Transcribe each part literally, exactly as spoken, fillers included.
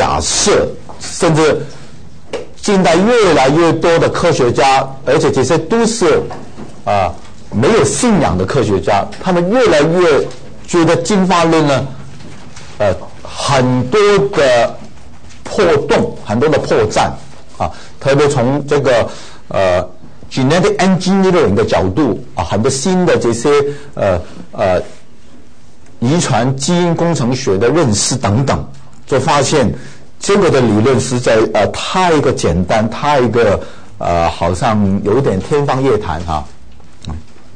假设，甚至近代越来越多的科学家，而且这些都是啊没有信仰的科学家，他们越来越觉得进化论呢，呃，很多的破洞，很多的破绽啊，特别从这个呃 genetic engineering 的角度啊，很多新的这些呃呃遗传基因工程学的认识等等，就发现这个的理论实在呃太过简单，太过呃好像有点天方夜谭哈、啊嗯。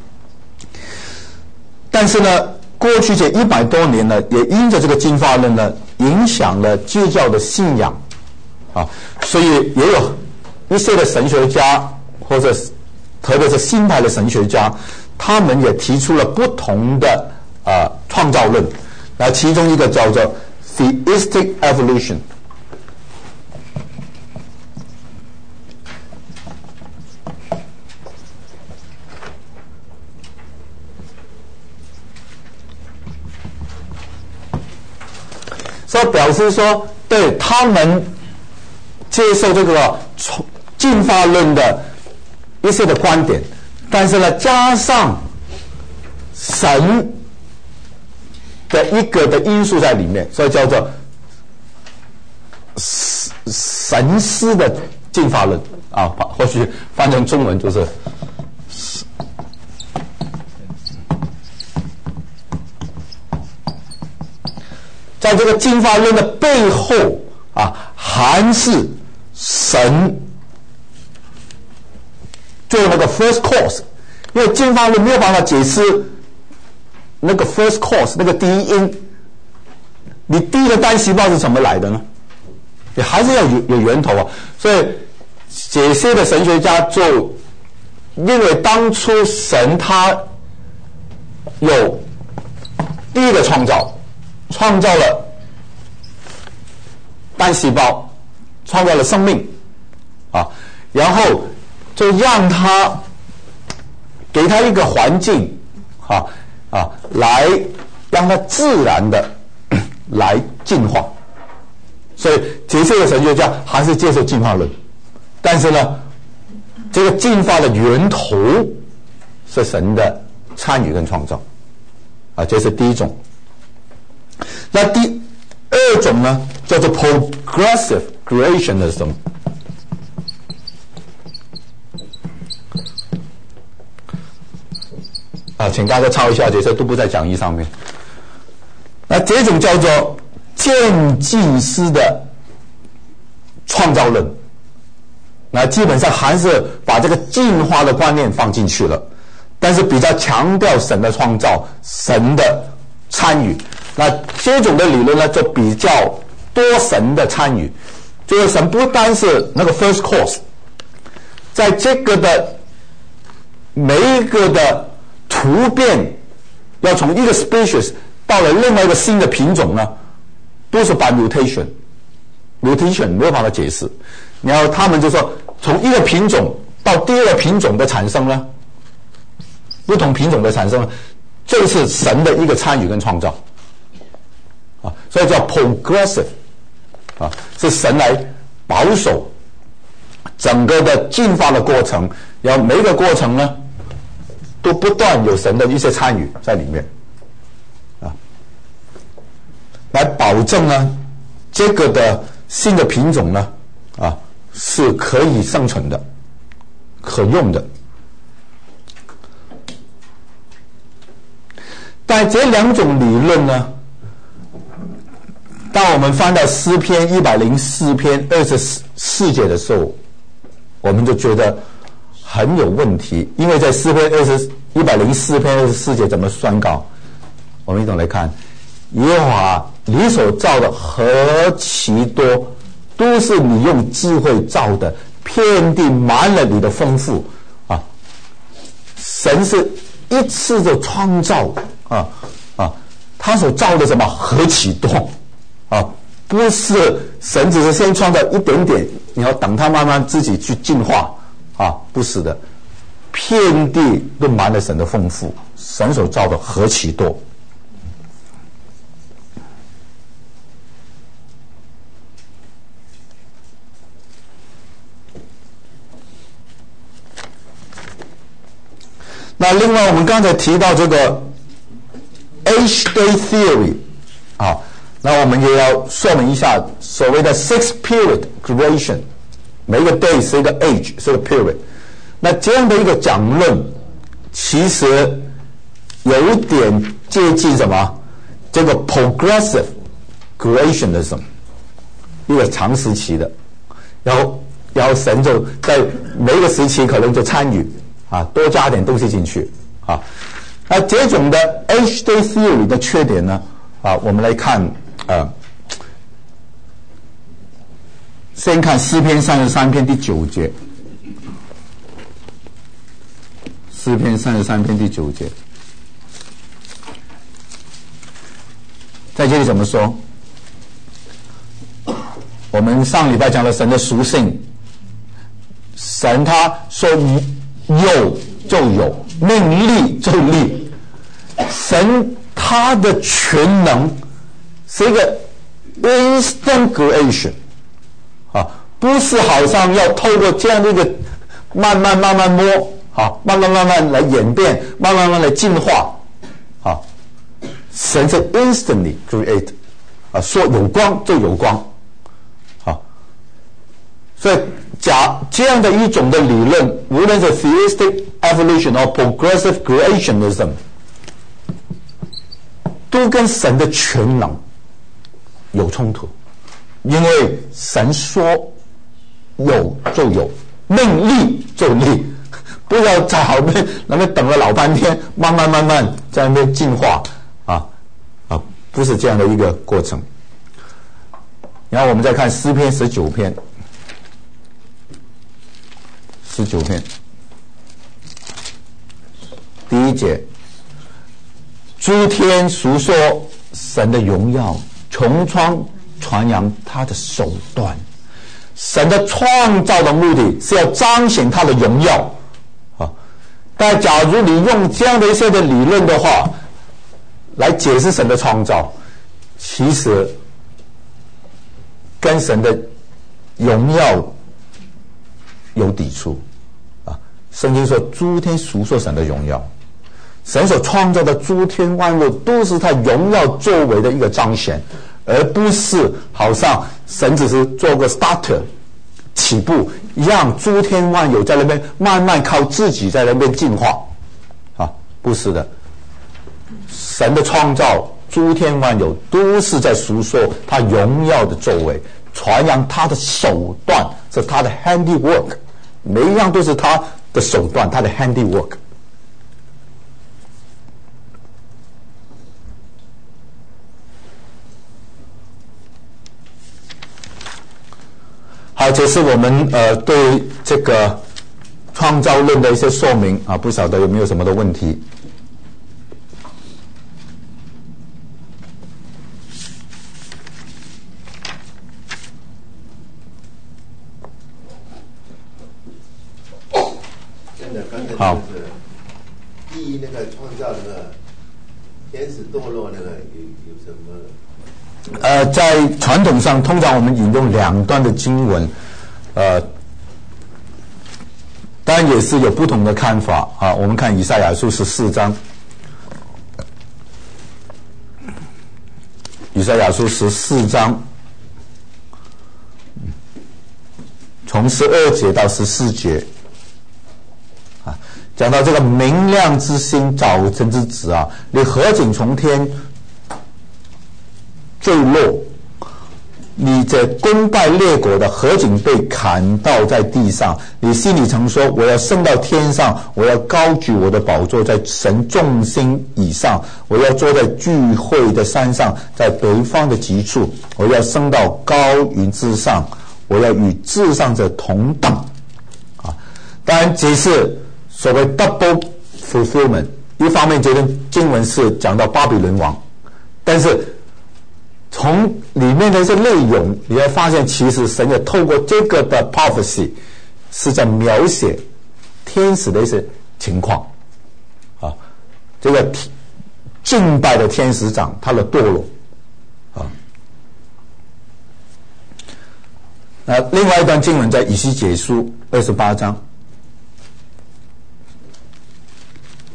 但是呢，过去这一百多年呢，也因着这个进化论呢，影响了基督教的信仰啊，所以也有一些的神学家，或者特别是新派的神学家，他们也提出了不同的啊、呃、创造论。那其中一个叫做 theistic evolution。所以表示说，对他们接受这个进化论的一些的观点，但是呢，加上神的一个的因素在里面，所以叫做神思的进化论啊，或许翻成中文就是在这个进化论的背后啊，还是神做那个 first cause， 因为进化论没有办法解释那个 first cause 那个第一因，你第一个单细胞是怎么来的呢？你还是要有有源头啊。所以这些的神学家就认为，当初神他有第一个创造。创造了单细胞，创造了生命啊，然后就让他给他一个环境啊啊，来让他自然的来进化。所以这些的神学家还是接受进化论，但是呢，这个进化的源头是神的参与跟创造啊，这是第一种。那第二种呢，叫做 progressive creationism。啊，请大家抄一下，这些都不在讲义上面。那这种叫做渐进式的创造论，那基本上还是把这个进化的观念放进去了，但是比较强调神的创造，神的参与。那这种的理论呢，就比较多神的参与，就是神不单是那个 first cause， 在这个的每一个的突变，要从一个 species 到了另外一个新的品种呢，都是 by mutation， mutation 没有办法解释。然后他们就说，从一个品种到第二个品种的产生呢，不同品种的产生呢，这是神的一个参与跟创造。啊，所以叫 progressive， 啊，是神来保守整个的进化的过程，然后每一个过程呢，都不断有神的一些参与在里面，啊，来保证呢这个的新的品种呢，啊，是可以生存的，可用的。但这两种理论呢，当我们翻到诗篇一百零四篇二十四节的时候，我们就觉得很有问题，因为在诗篇二十一百零四篇二十四节怎么宣告？我们一同来看：耶和华，你所造的何其多，都是你用智慧造的，遍地满了你的丰富啊！神是一次的创造啊啊，他所造的什么何其多啊！不是神只是先创造一点点，你要等他慢慢自己去进化啊，不是的，遍地都满了神的丰富，神所造的何其多。 那另外我们刚才提到这个 H-day theory 啊，那我们也要说明一下所谓的 six period creation， 每一个 day 是一个 age 是一个 period， 那这样的一个讲论其实有点接近什么这个 progressive creationism， 一个长时期的，然后然后神就在每一个时期可能就参与啊，多加点东西进去啊。那这种的 H-day theory 的缺点呢啊，我们来看啊，先看诗篇三十三篇第九节，诗篇三十三篇第九节，在这里怎么说？我们上礼拜讲了神的属性，神他说有就有，命立就立，神他的全能是一个 instant creation 啊，不是好像要透过这样的一个慢慢慢慢摸啊，慢慢慢慢来演变，慢慢慢慢来进化啊，神是 instantly create 啊，说有光就有光。所以假这样的一种的理论，无论是 theistic evolution 或 progressive creationism， 都跟神的全能有冲突，因为神说有就有，命立就立，不要在后面那边等了老半天，慢慢慢慢在那边进化啊啊，不是这样的一个过程。然后我们再看诗篇十九篇。十九篇第一节，诸天述说神的荣耀，穹苍传扬他的手段。神的创造的目的是要彰显他的荣耀啊！但假如你用这样的一些的理论的话来解释神的创造，其实跟神的荣耀有抵触啊！圣经说诸天述说神的荣耀，神所创造的诸天万物都是他荣耀作为的一个彰显，而不是好像神只是做个 starter 起步，让诸天万有在那边慢慢靠自己在那边进化啊！不是的，神的创造诸天万有都是在述说他荣耀的作为，传扬他的手段，是他的 handiwork， 每一样都是他的手段，他的 handiwork。好，这是我们呃对这个创造论的一些说明啊，不晓得有没有什么的问题？ 好，第一那个创造那个天使堕落那个有有什么？ 呃，在传统上，通常我们引用两段的经文，呃，当然也是有不同的看法啊。我们看以赛亚书十四章，以赛亚书十四章，从十二节到十四节。讲到这个明亮之星，早晨之子啊，你何竟从天坠落？你这攻败列国的何竟被砍倒在地上？你心里曾说：我要升到天上，我要高举我的宝座在神众星以上，我要坐在聚会的山上，在北方的极处，我要升到高云之上，我要与至上者同等。啊，当然这是所谓 double fulfillment， 一方面这段经文是讲到巴比伦王，但是从里面的一些内容你会发现，其实神也透过这个的 prophecy 是在描写天使的一些情况啊，这个敬拜的天使长他的堕落啊。那另外一段经文在以西结书二十八章。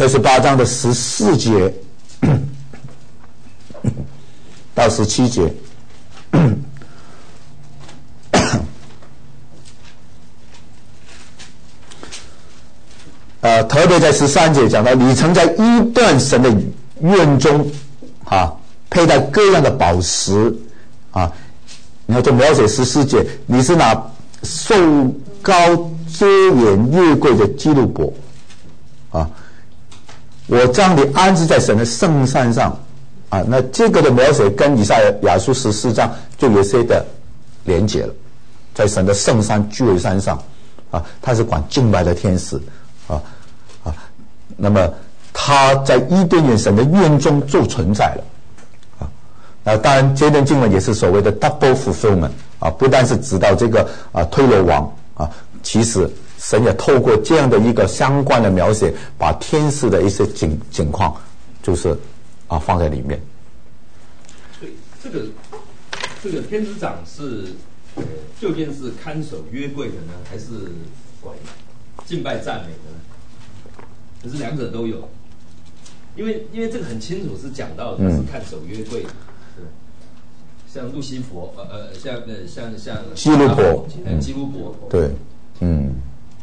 二十八章的十四节到十七节。呃，特别在十三节讲到，你曾在伊甸神的院中啊，佩戴各样的宝石啊，然后就描写十四节，你是拿受膏遮掩月桂的基路伯啊，我将你安置在神的圣山上啊，那这个的描写跟以赛亚书十四章就有些的连结了，在神的圣山居维山上啊，他是管敬拜的天使啊啊，那么他在伊甸园神的院中就存在了啊。那当然，这段经文也是所谓的 double fulfillment 啊，不但是指到这个啊推罗王啊，其实神也透过这样的一个相关的描写，把天使的一些景景况，就是啊放在里面。 所以这个这个天使长是呃究竟是看守约柜的呢，还是管敬拜赞美的呢？可是两者都有，因为因为这个很清楚是讲到他是看守约柜的，对，像路西佛，呃呃，像呃像像基路伯， 呃基路伯， 对，嗯，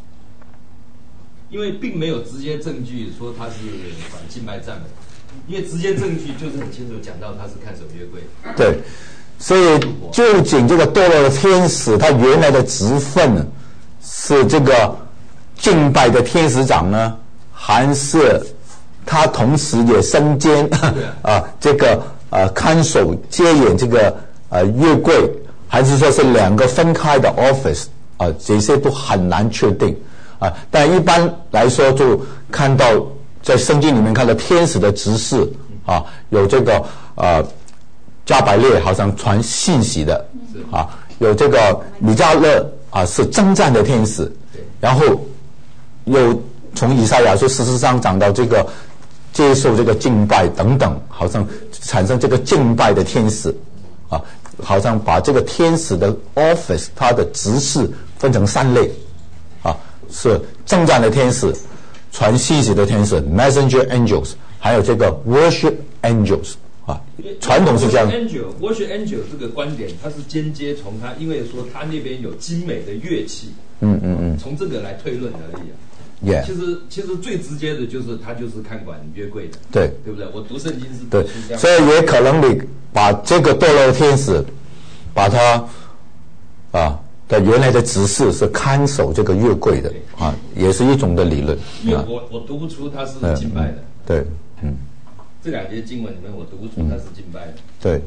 因为并没有直接证据说他是管敬拜赞美，因为直接证据就是很清楚讲到他是看守约柜， 对，所以究竟这个堕落的天使他原来的职分呢，是这个敬拜的天使长呢？还是他同时也身兼啊这个呃看守接演这个呃月柜，还是说是两个分开的 office 啊？这些都很难确定啊。但一般来说，就看到在圣经里面看到天使的职事啊，有这个呃加百列好像传信息的啊，有这个米迦勒啊是征战的天使，然后有。从以赛亚书十四章讲到这个接受这个敬拜等等，好像产生这个敬拜的天使啊，好像把这个天使的 office 它的职事分成三类啊，是征战的天使、传信息的天使 messenger angels， 还有这个 worship angels 啊，传统是这样。 angel worship angel 这个观点，它是间接从他，因为说他那边有精美的乐器，嗯嗯嗯，从这个来推论而已啊。 Yeah. 其实其实最直接的就是他就是看管约柜的， 对对不对？我读圣经是对，所以也可能你把这个堕落的天使，把他啊的原来的职事是看守这个约柜的啊，也是一种的理论。 因为我我读不出他是敬拜的， 嗯、对，嗯， 这两节经文里面我读不出他是敬拜的， 嗯、对。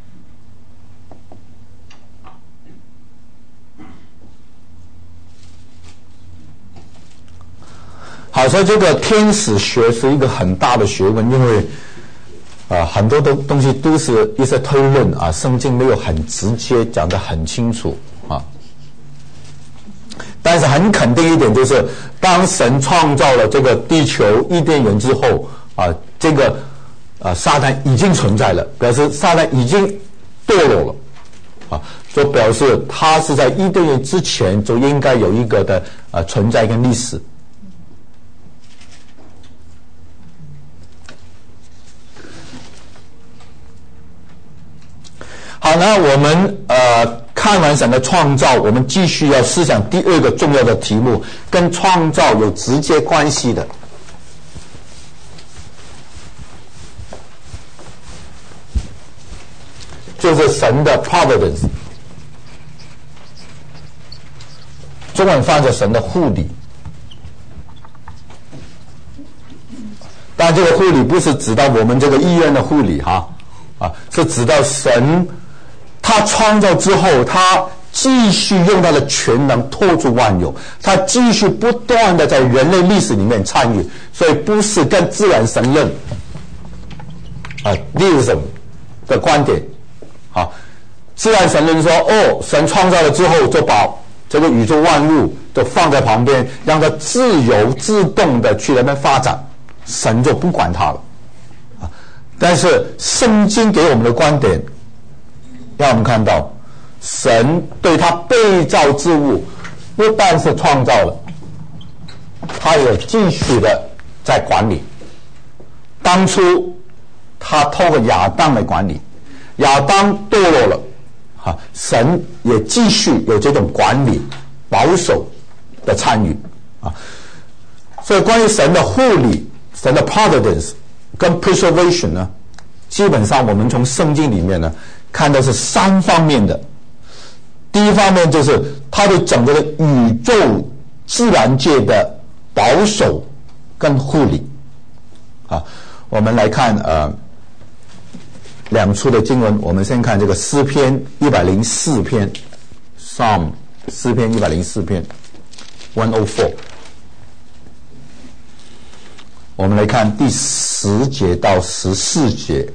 好，所以这个天使学是一个很大的学问，因为啊、呃、很多的东西都是一些推论啊，圣经没有很直接讲得很清楚啊。但是很肯定一点，就是当神创造了这个地球伊甸园之后啊，这个啊撒旦已经存在了，表示撒旦已经堕落了啊，就表示他是在伊甸园之前就应该有一个的啊存在跟历史。好，那我们呃看完神的创造，我们继续要思想第二个重要的题目，跟创造有直接关系的，就是神的 providence， 中文翻着神的护理。但这个护理不是指到我们这个医院的护理哈，啊，是指到神。他创造之后，他继续用他的全能托住万有，他继续不断的在人类历史里面参与，所以不是跟自然神论啊 deism 的观点啊，自然神论说哦，神创造了之后就把这个宇宙万物都放在旁边，让它自由自动的去那边发展，神就不管它了啊。但是圣经给我们的观点。让我们看到，神对他被造之物，不但是创造了，他也继续的在管理， 当初他透过亚当来管理，亚当堕落了，啊，神也继续有这种管理、保守的参与啊。所以关于神的护理、神的 providence 跟 preservation 呢，基本上我们从圣经里面呢看到是三方面的。第一方面就是他对整个的宇宙自然界的保守跟护理啊。我们来看呃两处的经文，我们先看这个诗篇一百零四篇 Psalm 诗篇一百零四篇一百零四，我们来看第十节到十四节。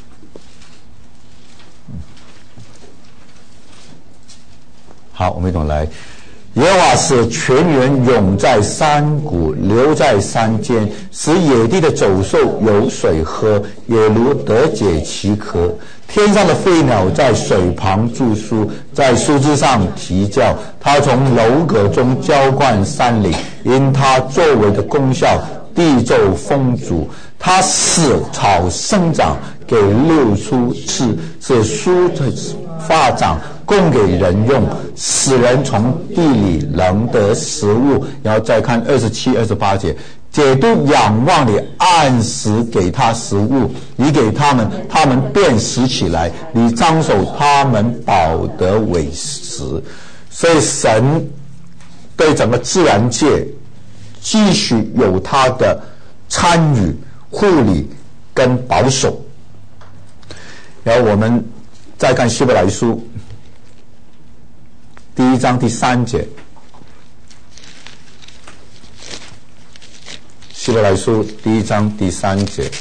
好，我们一同来。耶和华使泉源涌在山谷，流在山间，使野地的走兽有水喝，也如得解其渴。天上的飞鸟在水旁住宿，在树枝上啼叫。它从楼阁中浇灌山岭，因它作为的功效，地宙丰足。它使草生长，给六出刺，使树的发长，供给人用，使人从地里能得食物。然后再看二十七、二十八节，解都仰望你，按时给他食物，你给他们，他们便食起来；你张手，他们饱得为食。所以神对整个自然界继续有他的参与、护理跟保守。然后我们再看希伯来书第一章第三节，希伯来书第一章第三节。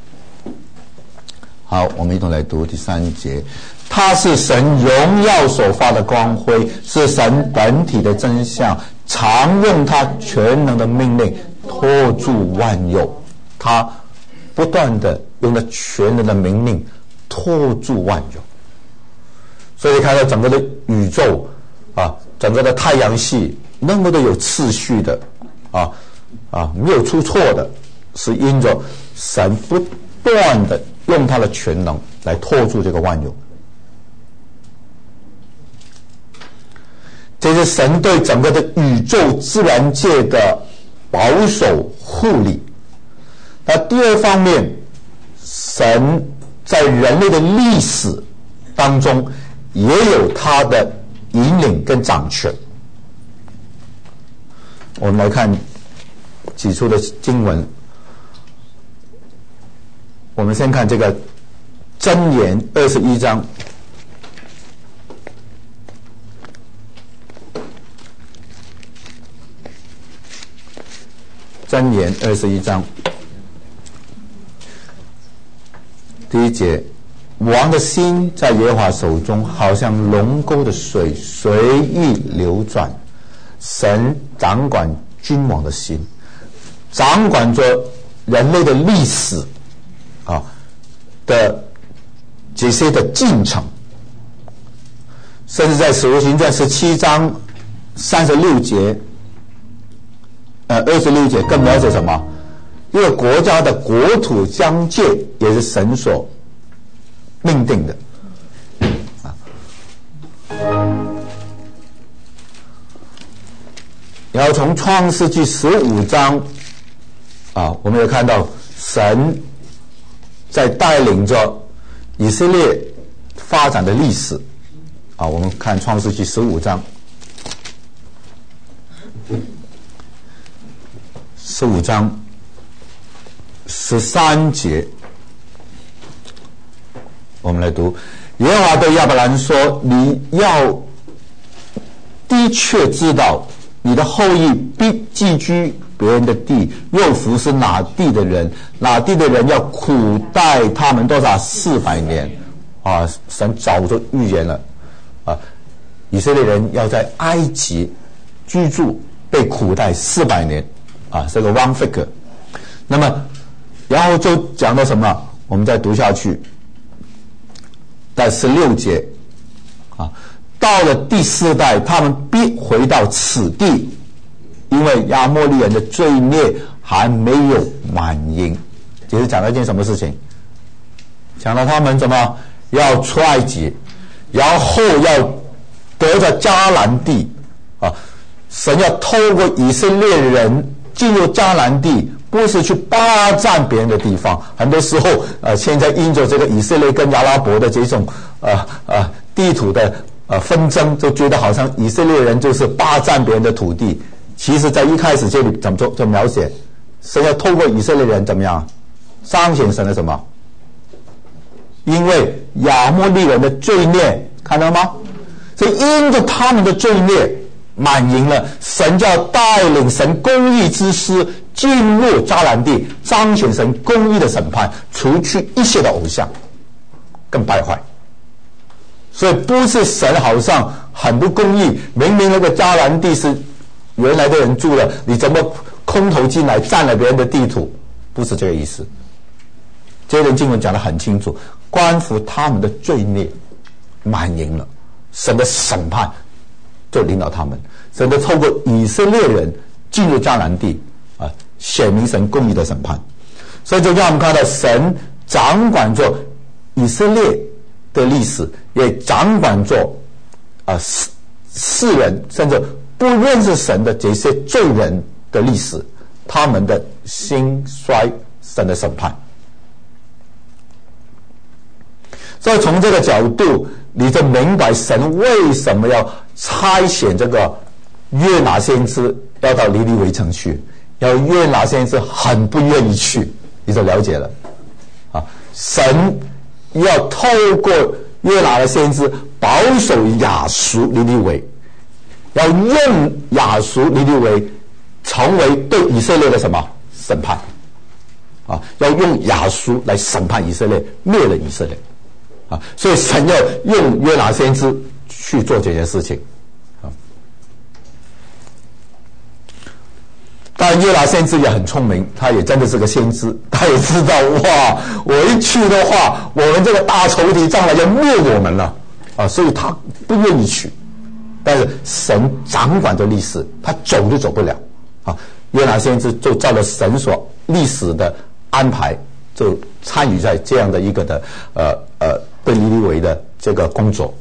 好，我们一同来读第三节。他是神荣耀所发的光辉，是神本体的真相，常用他全能的命令托住万有。他不断的用了全能的命令托住万有。所以看到整个的宇宙啊，整个的太阳系那么的有次序的啊啊，没有出错的，是因着神不断的用他的全能来托住这个万有。这是神对整个的宇宙自然界的保守护理。那第二方面，神在人类的历史当中也有他的引领跟掌权。我们来看几处的经文。我们先看这个箴言二十一章。箴言二十一章第一节，王的心在耶和华手中，好像龙沟的水随意流转。神掌管君王的心，掌管着人类的历史啊的这些的进程，甚至在使徒行传十七章三十六节，呃二十六节更了解什么？一个国家的国土疆界也是神所命定的啊。然后从创世纪十五章啊，我们有看到神在带领着以色列发展的历史啊。我们看创世纪十五章，十五章十三节，我们来读。耶和华对亚伯兰说：你要的确知道，你的后裔必寄居别人的地，又服侍哪地的人，哪地的人要苦待他们多少四百年啊！神早就预言了啊，以色列人要在埃及居住，被苦待四百年啊，这个 one figure。那么然后就讲到什么？我们再读下去，在十六节啊，到了第四代，他们必回到此地，因为亚摩利人的罪孽还没有满盈。 其实讲了一件什么事情？讲了他们怎么要出埃及，然后要得着迦南地啊！神要透过以色列人进入迦南地，不是去霸占别人的地方。很多时候，呃，现在因着这个以色列跟阿拉伯的这种呃呃地土的呃纷争，就觉得好像以色列人就是霸占别人的土地。其实，在一开始这里怎么做？就描写神要透过以色列人怎么样彰显神的什么？因为亚摩利人的罪孽，看到吗？所以因着他们的罪孽满盈了，神就要带领神公义之师进入迦南地，彰显神公义的审判，除去一切的偶像跟败坏。所以不是神好像很不公义，明明那个迦南地是原来的人住了，你怎么空投进来占了别人的地土？不是这个意思。这段经文讲得很清楚，关乎他们的罪孽满盈了，神的审判就领导他们，神就透过以色列人进入迦南地啊，显明神公义的审判。所以就让我们看到神掌管着以色列的历史，也掌管着啊世世人甚至不认识神的这些罪人的历史，他们的兴衰，神的审判。所以从这个角度，你就明白神为什么要差遣这个约拿先知要到尼尼微城去，要约拿先知很不愿意去，你就了解了啊。神要透过约拿的先知保守亚述尼尼微，要用亚述尼尼微成为对以色列的什么审判啊？要用亚述来审判以色列，灭了以色列。啊，所以神要用约拿先知去做这件事情。啊，当然约拿先知也很聪明，他也真的是个先知，他也知道哇，我一去的话，我们这个大仇敌将来要灭我们了啊，所以他不愿意去。但是神掌管着历史，他走就走不了啊。约拿先知就照着神所历史的安排，就参与在这样的一个的呃呃。对尼尼微的这个工作，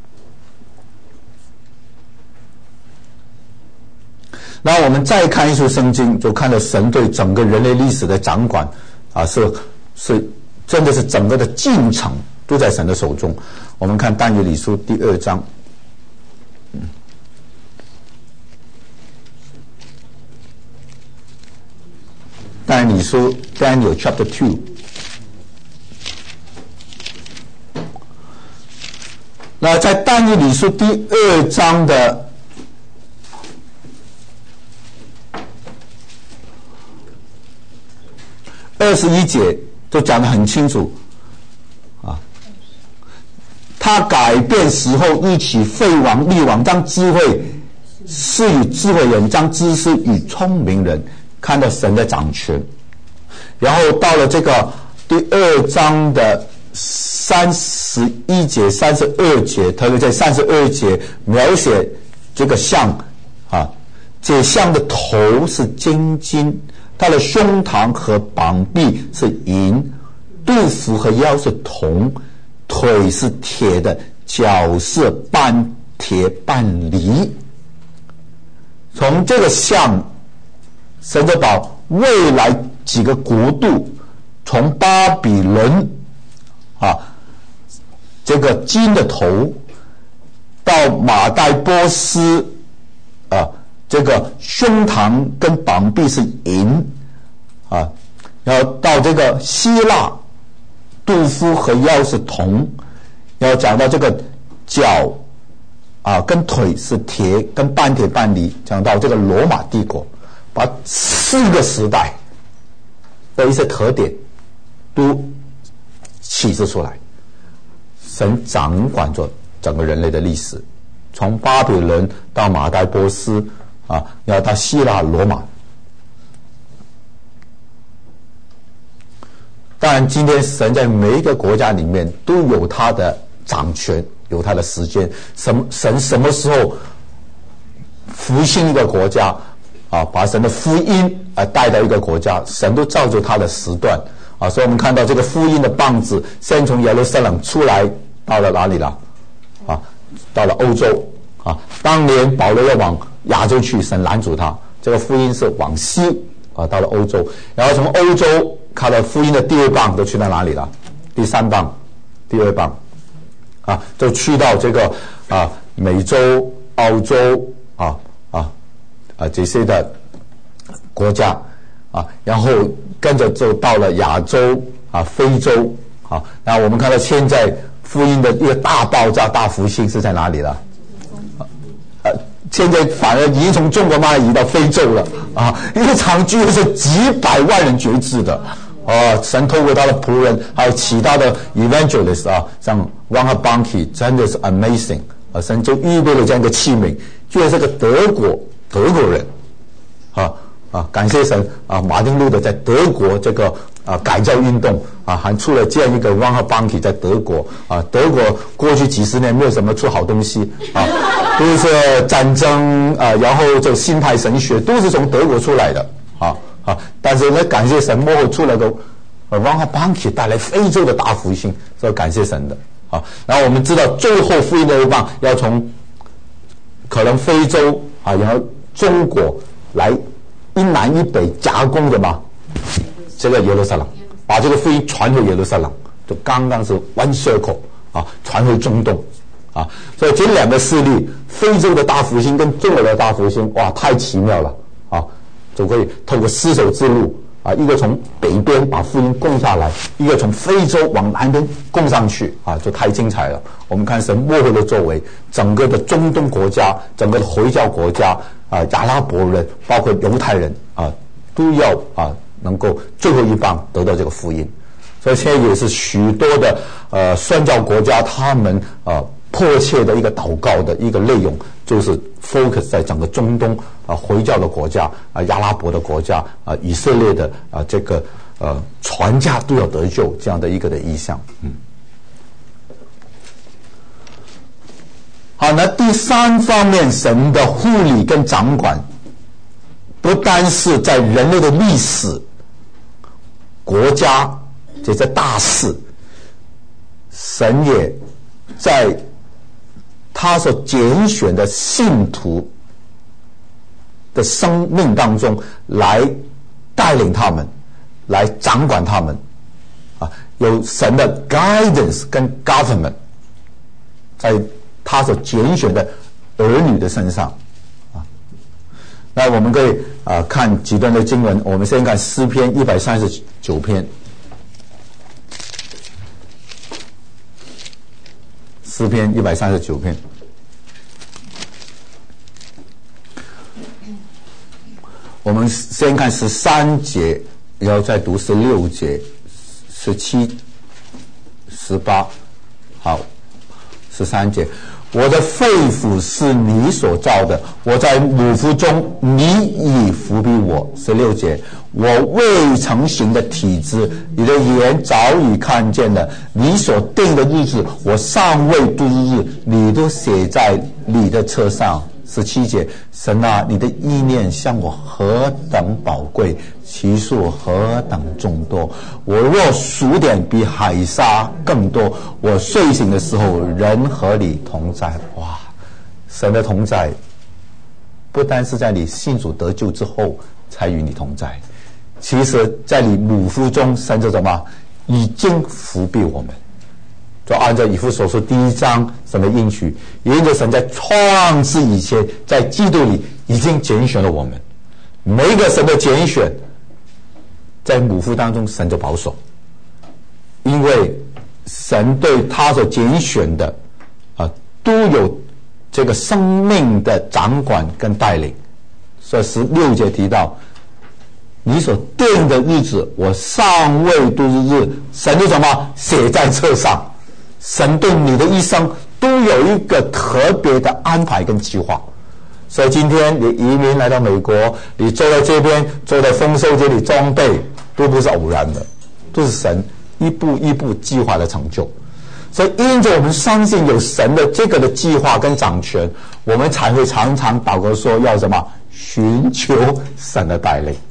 那我们再看一书圣经，就看到神对整个人类历史的掌管啊，是是真的是整个的进程都在神的手中。我们看但以理书第二章，嗯，但以理书 Daniel chapter two。那在但以理书第二章的二十一节就讲得很清楚啊，他改变时候一起废王立王，将智慧赐予智慧人，将知识与聪明人，看到神的掌权。然后到了这个第二章的三十一节、三十二节，特别在三十二节描写这个像啊，这像的头是金金，它的胸膛和膀臂是银，肚腹和腰是铜，腿是铁的，脚是半铁半泥。从这个像，神就把未来几个国度，从巴比伦啊，这个金的头，到马代波斯啊，这个胸膛跟膀臂是银啊，然后到这个希腊，肚腹和腰是铜，然后讲到这个脚啊跟腿是铁跟半铁半泥，讲到这个罗马帝国，把四个时代的一些特点都启示出来。神掌管着整个人类的历史，从巴比伦到马代波斯啊，然后到希腊罗马。当然今天神在每一个国家里面都有他的掌权，有他的时间，什么神什么时候复兴一个国家啊，把神的福音啊带到一个国家，神都照着他的时段啊，所以我们看到这个福音的棒子先从耶路撒冷出来，到了哪里了？啊，到了欧洲啊。当年保罗要往亚洲去，神拦阻他，这个福音是往西啊，到了欧洲，然后从欧洲看到福音的第二棒都去到哪里了？第三棒、第二棒啊，就去到这个啊美洲、澳洲啊啊啊这些的国家啊，然后跟着就到了亚洲啊、非洲啊。那我们看到现在福音的一个大爆炸、大复兴是在哪里了？呃，现在反而已经从中国慢慢移到非洲了啊！一场聚会是几百万人觉知的啊！神透过他的仆人，还有其他的 evangelist 啊，像 Reinhard Bonnke 真的是 amazing 啊！神就预备了这样一个器皿，居然是个德国德国人啊！啊，感谢神啊！马丁路德在德国这个啊改教运动啊，还出了这样一个 Reinhard Bonnke 在德国啊。德国过去几十年没有什么出好东西啊，都是战争啊，然后就新派神学都是从德国出来的啊啊。但是呢，感谢神幕后出来个 Reinhard Bonnke 带来非洲的大复兴，这感谢神的啊。然后我们知道最后福音的一棒要从可能非洲啊，然后中国来。一南一北夹攻的嘛，这个耶路撒冷，把这个福音传回耶路撒冷，就刚刚是 one circle 啊，传回中东啊，所以这两个势力，非洲的大复兴跟中国的大复兴，哇，太奇妙了啊！就可以透过丝绸之路啊，一个从北边把福音供下来，一个从非洲往南边供上去啊，就太精彩了。我们看神幕后的作为，整个的中东国家，整个的回教国家。啊，阿拉伯人包括犹太人啊，都要啊能够最后一棒得到这个福音，所以现在也是许多的呃宣教国家他们啊迫切的一个祷告的一个内容，就是 focus 在整个中东啊回教的国家啊、阿拉伯的国家啊、以色列的啊这个呃全家都要得救这样的一个的意向，嗯。好，那第三方面，神的护理跟掌管，不单是在人类的历史、国家这些大事，神也在他所拣选的信徒的生命当中来带领他们，来掌管他们，啊，有神的 guidance 跟 government 在他所拣选的儿女的身上啊，那我们可以啊看几段的经文。我们先看诗篇一百三十九篇，诗篇一百三十九篇。我们先看十三节，然后再读十六节、十七、十八。好，十三节。我的肺腑是你所造的，我在母腹中，你已伏庇我。十六节，我未成形的体质，你的眼早已看见了。你所定的日子，我尚未度日，你都写在你的册上。十七节，神啊，你的意念向我何等宝贵，其数何等众多。我若数点，比海沙更多。我睡醒的时候，人和你同在。哇，神的同在不单是在你信主得救之后才与你同在，其实在你母腹中，神就什么已经伏庇我们。就按照以弗所书第一章神的应许，因着神在创世以前，在基督里已经拣选了我们。每一个神的拣选，在母腹当中神就保守，因为神对他所拣选的啊，都有这个生命的掌管跟带领。所以十六节提到，你所定的日子，我尚未度日，神就什么写在册上。神对你的一生都有一个特别的安排跟计划，所以今天你移民来到美国，你坐在这边，坐在丰收这里装备，都不是偶然的，都是神一步一步计划的成就。所以因着我们相信有神的这个的计划跟掌权，我们才会常常祷告说要什么寻求神的带领。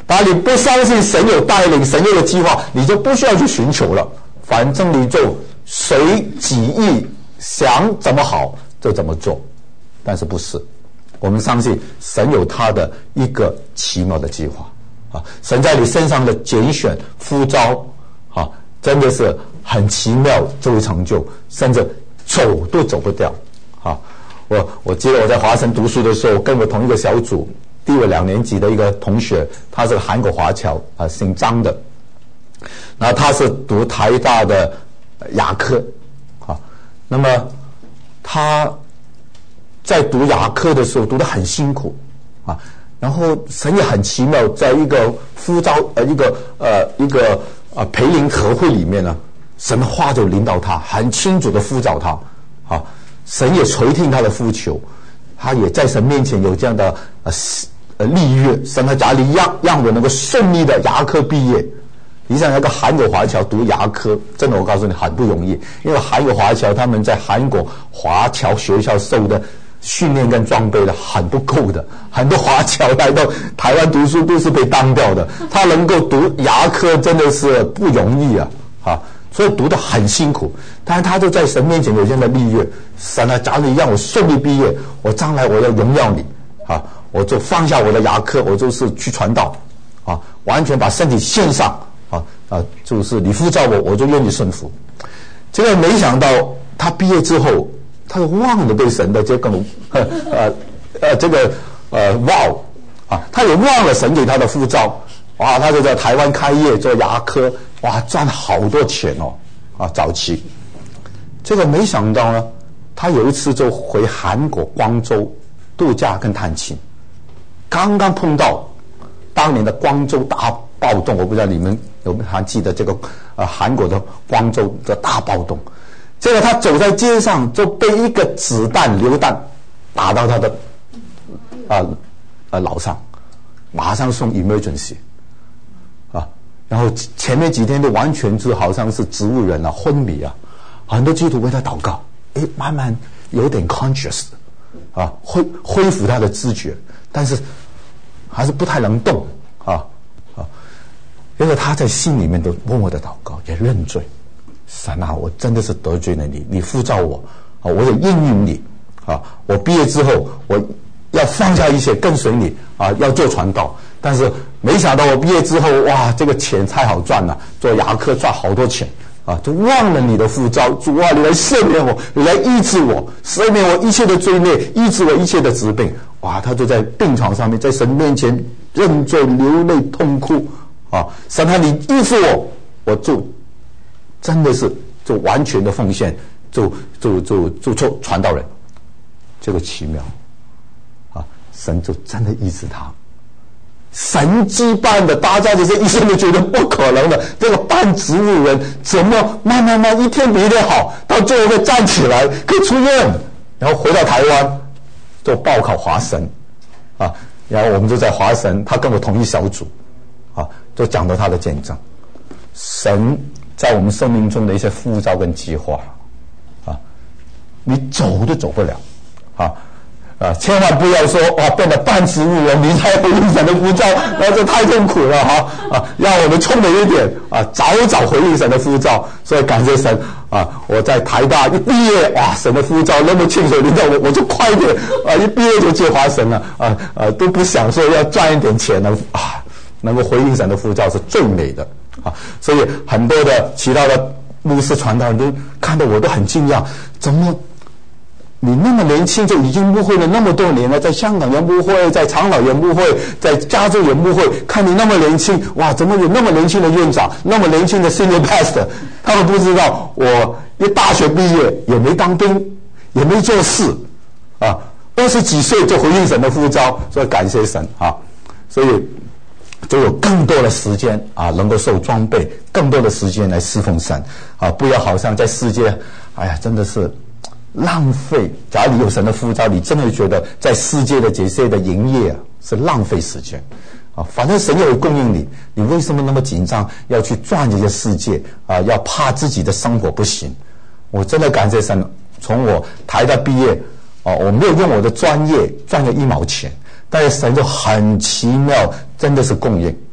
当你不相信神有带领，神有的计划，你就不需要去寻求了，反正你就随己意，想怎么好就怎么做。但是不是，我们相信神有他的一个奇妙的计划啊！神在你身上的拣选呼召啊，真的是很奇妙，就会成就，甚至走都走不掉啊！我我记得我在华城读书的时候，跟我同一个小组低我两年级的一个同学，他是韩国华侨啊，姓张的，然后他是读台大的牙科啊，那么他在读牙科的时候读得很辛苦啊，然后神也很奇妙，在一个呼召呃一个呃一个呃培灵合会里面呢，神的话就领导他，很清楚的呼召他啊，神也垂听他的呼求，他也在神面前有这样的呃呃立约，神的家里让让我能够顺利的牙科毕业。你想那个韩国华侨读牙科，真的我告诉你很不容易，因为韩国华侨他们在韩国华侨学校受的训练跟装备的很不够的，很多华侨来到台湾读书都是被当掉的，他能够读牙科真的是不容易啊啊！所以读得很辛苦，但是他就在神面前有这样的立约，神啊，假如你让我顺利毕业，我将来我要荣耀你啊，我就放下我的牙科，我就是去传道啊，完全把身体献上啊啊，就是你呼召我，我就愿意顺服。结果没想到他毕业之后，他就忘了对神的这个呃呃呃这个呃哇啊，他也忘了神给他的呼召，哇，他就在台湾开业做牙科，哇，赚好多钱哦啊，早期。这个没想到呢，他有一次就回韩国光州度假跟探亲，刚刚碰到当年的光州大暴动，我不知道你们有没有还记得这个呃韩国的光州的大暴动。结果他走在街上就被一个子弹榴弹打到他的啊啊脑上，马上送 emergency 啊，然后前面几天都完全是好像是植物人啊，昏迷啊，很多基督徒为他祷告，诶，慢慢有点 conscious 啊，恢恢复他的知觉，但是还是不太能动啊啊，因为他在心里面都默默的祷告，也认罪。神啊，我真的是得罪了你，你呼召我啊，我也应允你啊。我毕业之后，我要放下一切跟随你啊，要做传道。但是没想到我毕业之后，哇，这个钱太好赚了，做牙科赚好多钱啊，就忘了你的呼召。主啊，你来赦免我，你来医治我，赦免我一切的罪孽，医治我一切的疾病。哇，他就在病床上面，在神面前认罪、流泪、痛哭啊。神啊，你医治我，我就。真的是就完全的奉献，就就就就做传道人，这个奇妙啊！神就真的医治他，神迹般的，大家这些医生都觉得不可能的，这个半植物人怎么慢慢慢一天比一天好，到最后会站起来，可以出院，然后回到台湾做报考华神啊，然后我们就在华神，他跟我同一小组啊，就讲到他的见证，神。在我们生命中的一些呼召跟计划啊，你走都走不了啊啊！千万不要说哇，变得半植物人，你才回应神的呼召，那这太痛苦了哈啊！让我们聪明一点啊，早早回应神的呼召。所以感谢神啊！我在台大一毕业，哇，神的呼召那么清楚，你知道我我就快点啊，一毕业就接华神了啊啊，都不想说要赚一点钱呢啊，能够回应神的呼召是最美的。啊，所以很多的其他的牧师传道人都看到我都很惊讶，怎么你那么年轻就已经牧会了那么多年了，在香港也牧会，在长老也牧会，在加州也牧会，看你那么年轻，哇，怎么有那么年轻的院长，那么年轻的 senior pastor？ 他们不知道我一大学毕业也没当兵，也没做事啊，二十几岁就回应神的呼召，所以感谢神啊，所以。就有更多的时间啊，能够受装备，更多的时间来侍奉神啊！不要好像在世界，哎呀，真的是浪费。假如你有神的呼召，你真的觉得在世界的这些的营业啊，是浪费时间啊！反正神也会供应你，你为什么那么紧张要去赚这些世界啊？要怕自己的生活不行？我真的感谢神，从我台大毕业啊，我没有用我的专业赚了一毛钱。但是神就很奇妙，真的是供应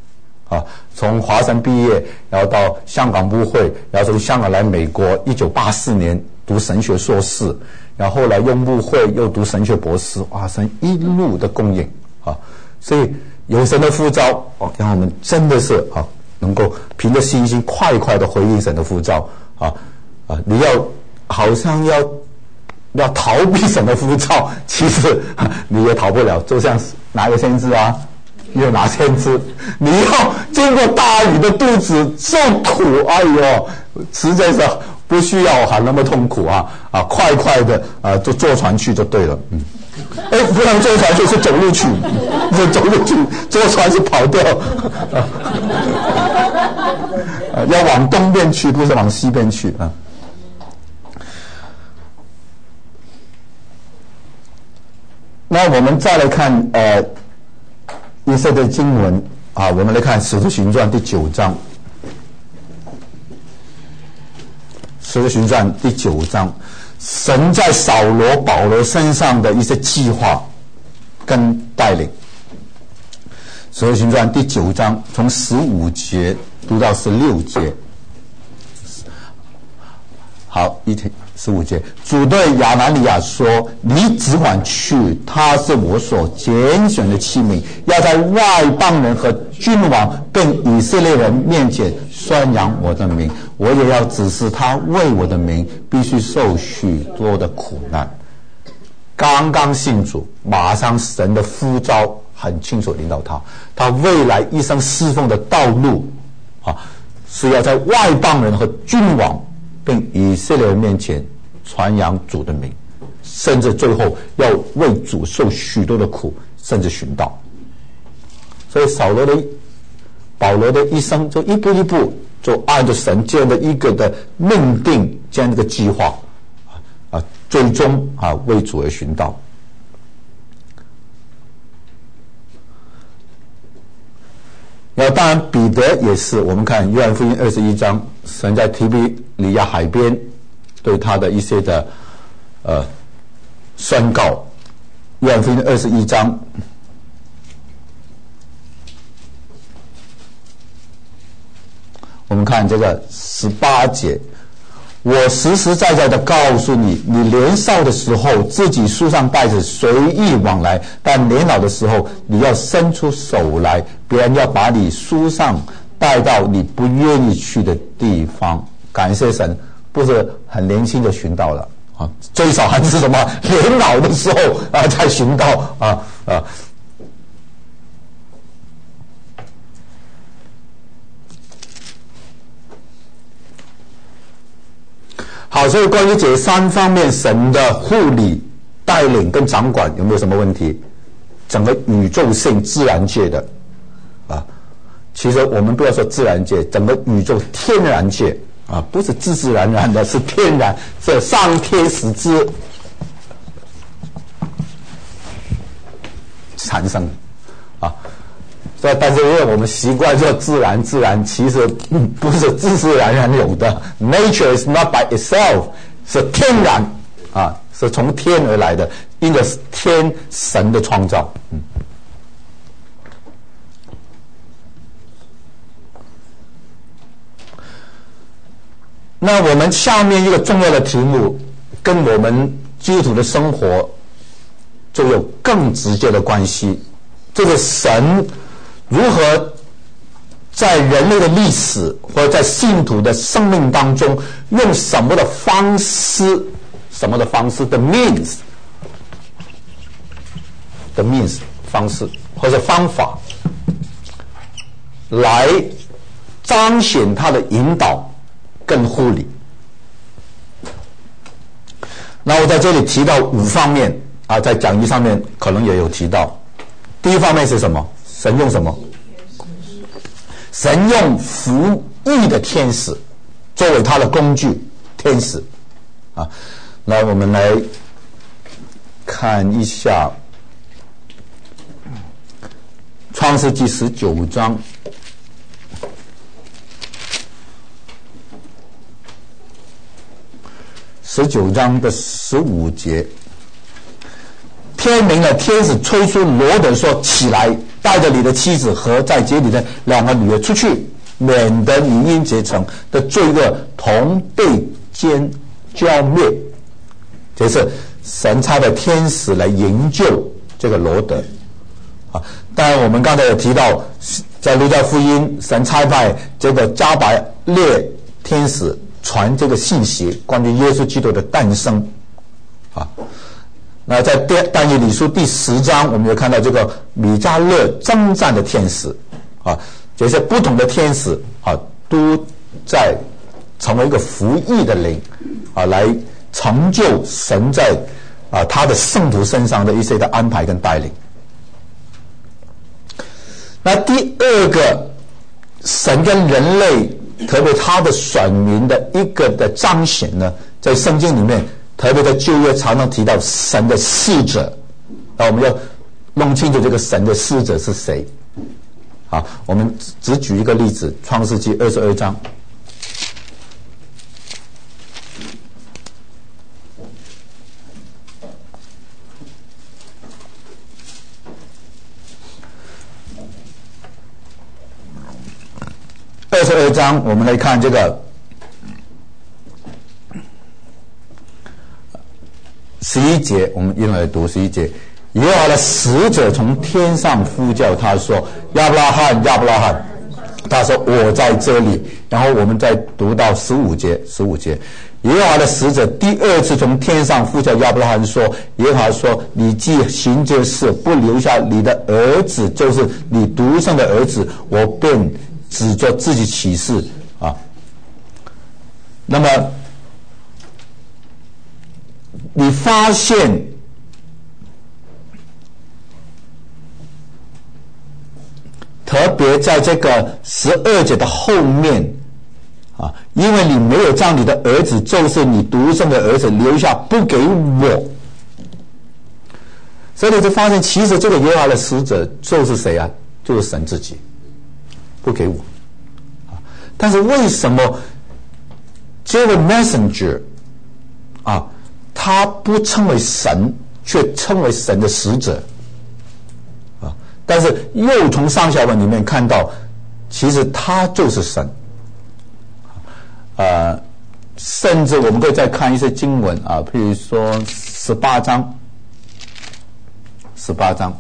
啊，从华神毕业，然后到香港牧会，然后从香港来美国，一九八四年读神学硕士，然后后来用牧会又读神学博士，哇，神一路的供应啊，所以有神的呼召，哦，让我们真的是啊，能够凭着信心快快的回应神的呼召啊啊！你要好像要要逃避神的呼召，其实你也逃不了。就像哪个先知啊？你有哪先知？你要经过大雨的肚子受苦，哎呦，实在是不需要还那么痛苦啊啊！快快的啊，就坐船去就对了，嗯。哎，不能坐船去，是走路去，是走路去，坐船是跑掉，啊，要往东边去，不是往西边去啊。那我们再来看呃一些的经文啊，我们来看《使徒行传》第九章，《使徒行传》第九章。神在扫罗、保罗身上的一些计划跟带领，《使徒行传》第九章从十五节读到十六节。好，一天十五节，主对亚拿尼亚说：“你只管去，他是我所拣选的器皿，要在外邦人和君王并以色列人面前宣扬我的名。我也要指示他为我的名必须受许多的苦难。”刚刚信主，马上神的呼召很清楚领导他，他未来一生侍奉的道路啊，是要在外邦人和君王并以色列人面前传扬主的名，甚至最后要为主受许多的苦，甚至殉道。所以扫罗的保罗的一生就一步一步就按照神这样的一个的命定，这样的一个计划啊，最终啊为主而殉道。然后当然彼得也是，我们看约翰福音二十一章，神在提比里亚海边对他的一些的呃宣告。约翰福音二十一章我们看这个十八节，我实实在在的告诉你，你年少的时候自己书上带着随意往来，但年老的时候你要伸出手来，别人要把你书上带到你不愿意去的地方。感谢神，不是很年轻就寻到了啊，最少还是什么年老的时候啊才寻到啊啊。好，所以关于这三方面，神的护理、带领跟掌管有没有什么问题？整个宇宙性自然界的啊，其实我们不要说自然界，整个宇宙天然界啊，不是自自然然的，是天然，是上天使之产生啊。所以，但是因为我们习惯说自然，自然其实不是自自然然有的。Nature is not by itself， 是天然啊，是从天而来的，因着天神的创造。嗯。那我们下面一个重要的题目，跟我们基督徒的生活就有更直接的关系，这个神如何在人类的历史或者在信徒的生命当中，用什么的方式，什么的方式的 means 的 means 方式或者方法，来彰显他的引导跟护理。那我在这里提到五方面啊，在讲义上面可能也有提到。第一方面是什么？神用什么？神用服役的天使作为他的工具，天使啊。那我们来看一下创世纪十九章十九章的十五节。天明了，天使催促罗德说：“起来， 带着你的妻子和在这里的两个女儿出去，免得你因这城的罪恶同被煎浇灭。这是神差的天使来营救这个罗德啊。当然我们刚才也提到，在路加福音，神差派这个加百列天使传这个信息，关于耶稣基督的诞生啊。那在但以理书第十章，我们有看到这个米迦勒征战的天使啊，这些不同的天使啊，都在成为一个服役的灵啊，来成就神在啊他的圣徒身上的一些的安排跟带领。那第二个，神跟人类，特别他的选民的一个的彰显呢，在圣经里面，特别在旧约常常提到神的使者。那我们要弄清楚这个神的使者是谁。好，我们只举一个例子，创世纪二十二章。二十二章，我们来看这个十一节，我们一来读十一节。耶和华的使者从天上呼叫他说：“亚伯拉罕，亚伯拉罕。”他说：“我在这里。”然后我们再读到十五节，十五节，耶和华的使者第二次从天上呼叫亚伯拉罕说：“耶和华说，你既行这事，不留下你的儿子，就是你独生的儿子，我便指着自己起誓啊。”那么你发现特别在这个十二节的后面啊，因为你没有将你的儿子，就是你独生的儿子留下不给我，所以你就发现其实这个耶和华的使者就是谁啊？就是神自己，不给我。但是为什么这个 messenger 啊，他不称为神，却称为神的使者啊？但是又从上下文里面看到，其实他就是神。呃，甚至我们可以再看一些经文啊，譬如说十八章，十八章，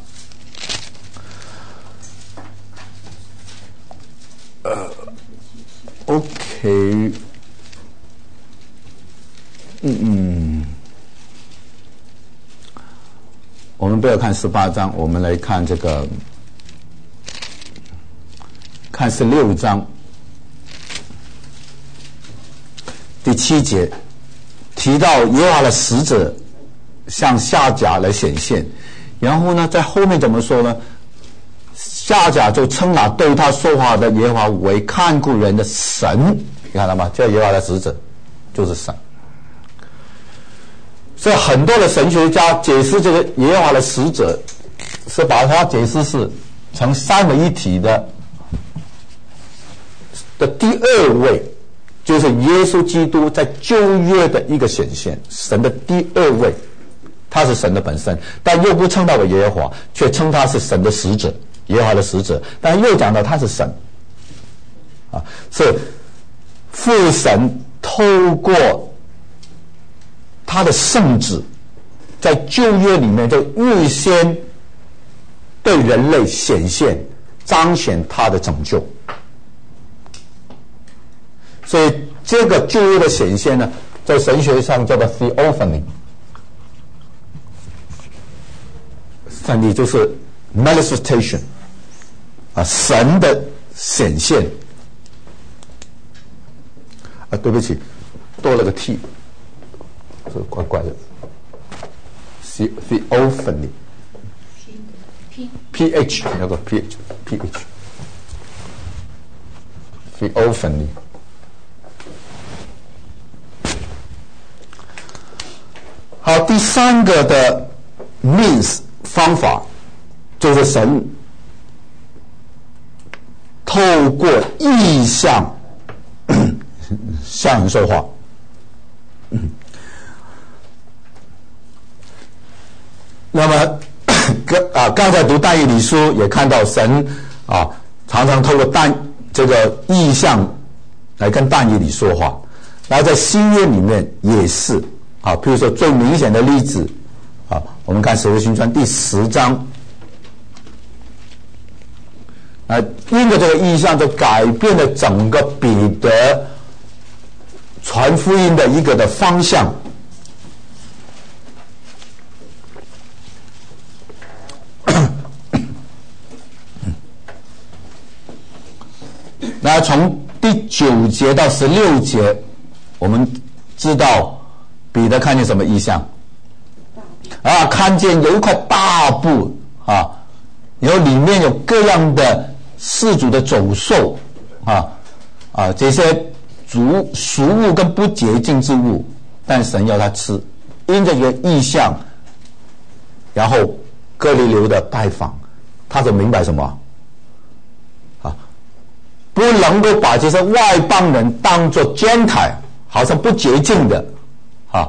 呃 ，OK， 嗯嗯，我们不要看十八章，我们来看这个，看十六章。第七节提到耶和华的使者向夏甲来显现，然后呢，在后面怎么说呢？夏甲就称那对他说话的耶和华为看顾人的神，你看到吗？这耶和华的使者就是神。所以很多的神学家解释这个耶和华的使者，是把它解释是成三位一体的的第二位。就是耶稣基督在旧约的一个显现，神的第二位，他是神的本身，但又不称他为耶和华，却称他是神的使者，耶和华的使者，但又讲到他是神，啊，是父神透过他的圣子，在旧约里面就预先对人类显现，彰显他的拯救。所以这个旧约的显现呢，在神学上叫做 theophany， 翻译就是 manifestation 啊，神的显现啊，对不起，多了个 t， 这怪怪的 theophany ph 那个 ph ph theophany。好，第三个的 means 方法就是神透过意象向人说话。那么刚啊刚才读但以理书也看到神啊常常透过但这个意象来跟但以理说话，然后在新约里面也是啊，譬如说最明显的例子啊，我们看使徒行传第十章啊，因着这个意象就改变了整个彼得传福音的一个的方向。那从第九节到十六节，我们知道彼得看见什么异象啊？看见有一块大布啊，然后里面有各样的世俗的走兽啊啊，这些俗俗物跟不洁净之物，但神要他吃，因这个异象，然后哥尼流的拜访，他就明白什么？不能够把这些外邦人当作Gentile，好像不洁净的啊。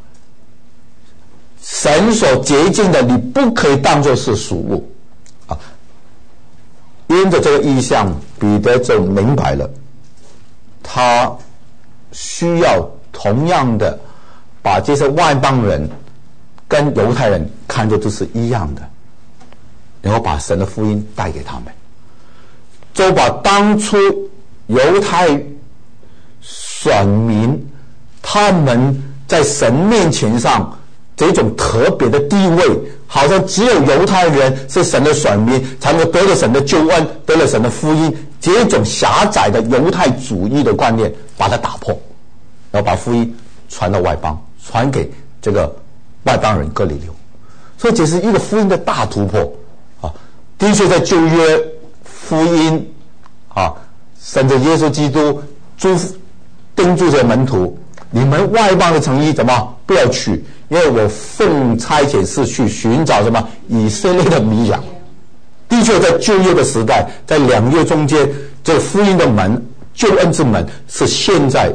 神所洁净的，你不可以当作是俗物啊。因着这个意象，彼得就明白了，他需要同样的把这些外邦人跟犹太人看作都是一样的，然后把神的福音带给他们。就把当初犹太选民他们在神面前上这种特别的地位，好像只有犹太人是神的选民，才能得了神的救恩，得了神的福音，这种狭窄的犹太主义的观念把它打破，然后把福音传到外邦，传给这个外邦人哥尼流。所以这是一个福音的大突破啊！的确在旧约福音啊，甚至耶稣基督嘱叮嘱这门徒，你们外邦的城邑怎么不要去，因为我奉差遣是去寻找什么以色列的迷羊。的确在旧约的时代，在两约中间，这个福音的门，救恩之门是现在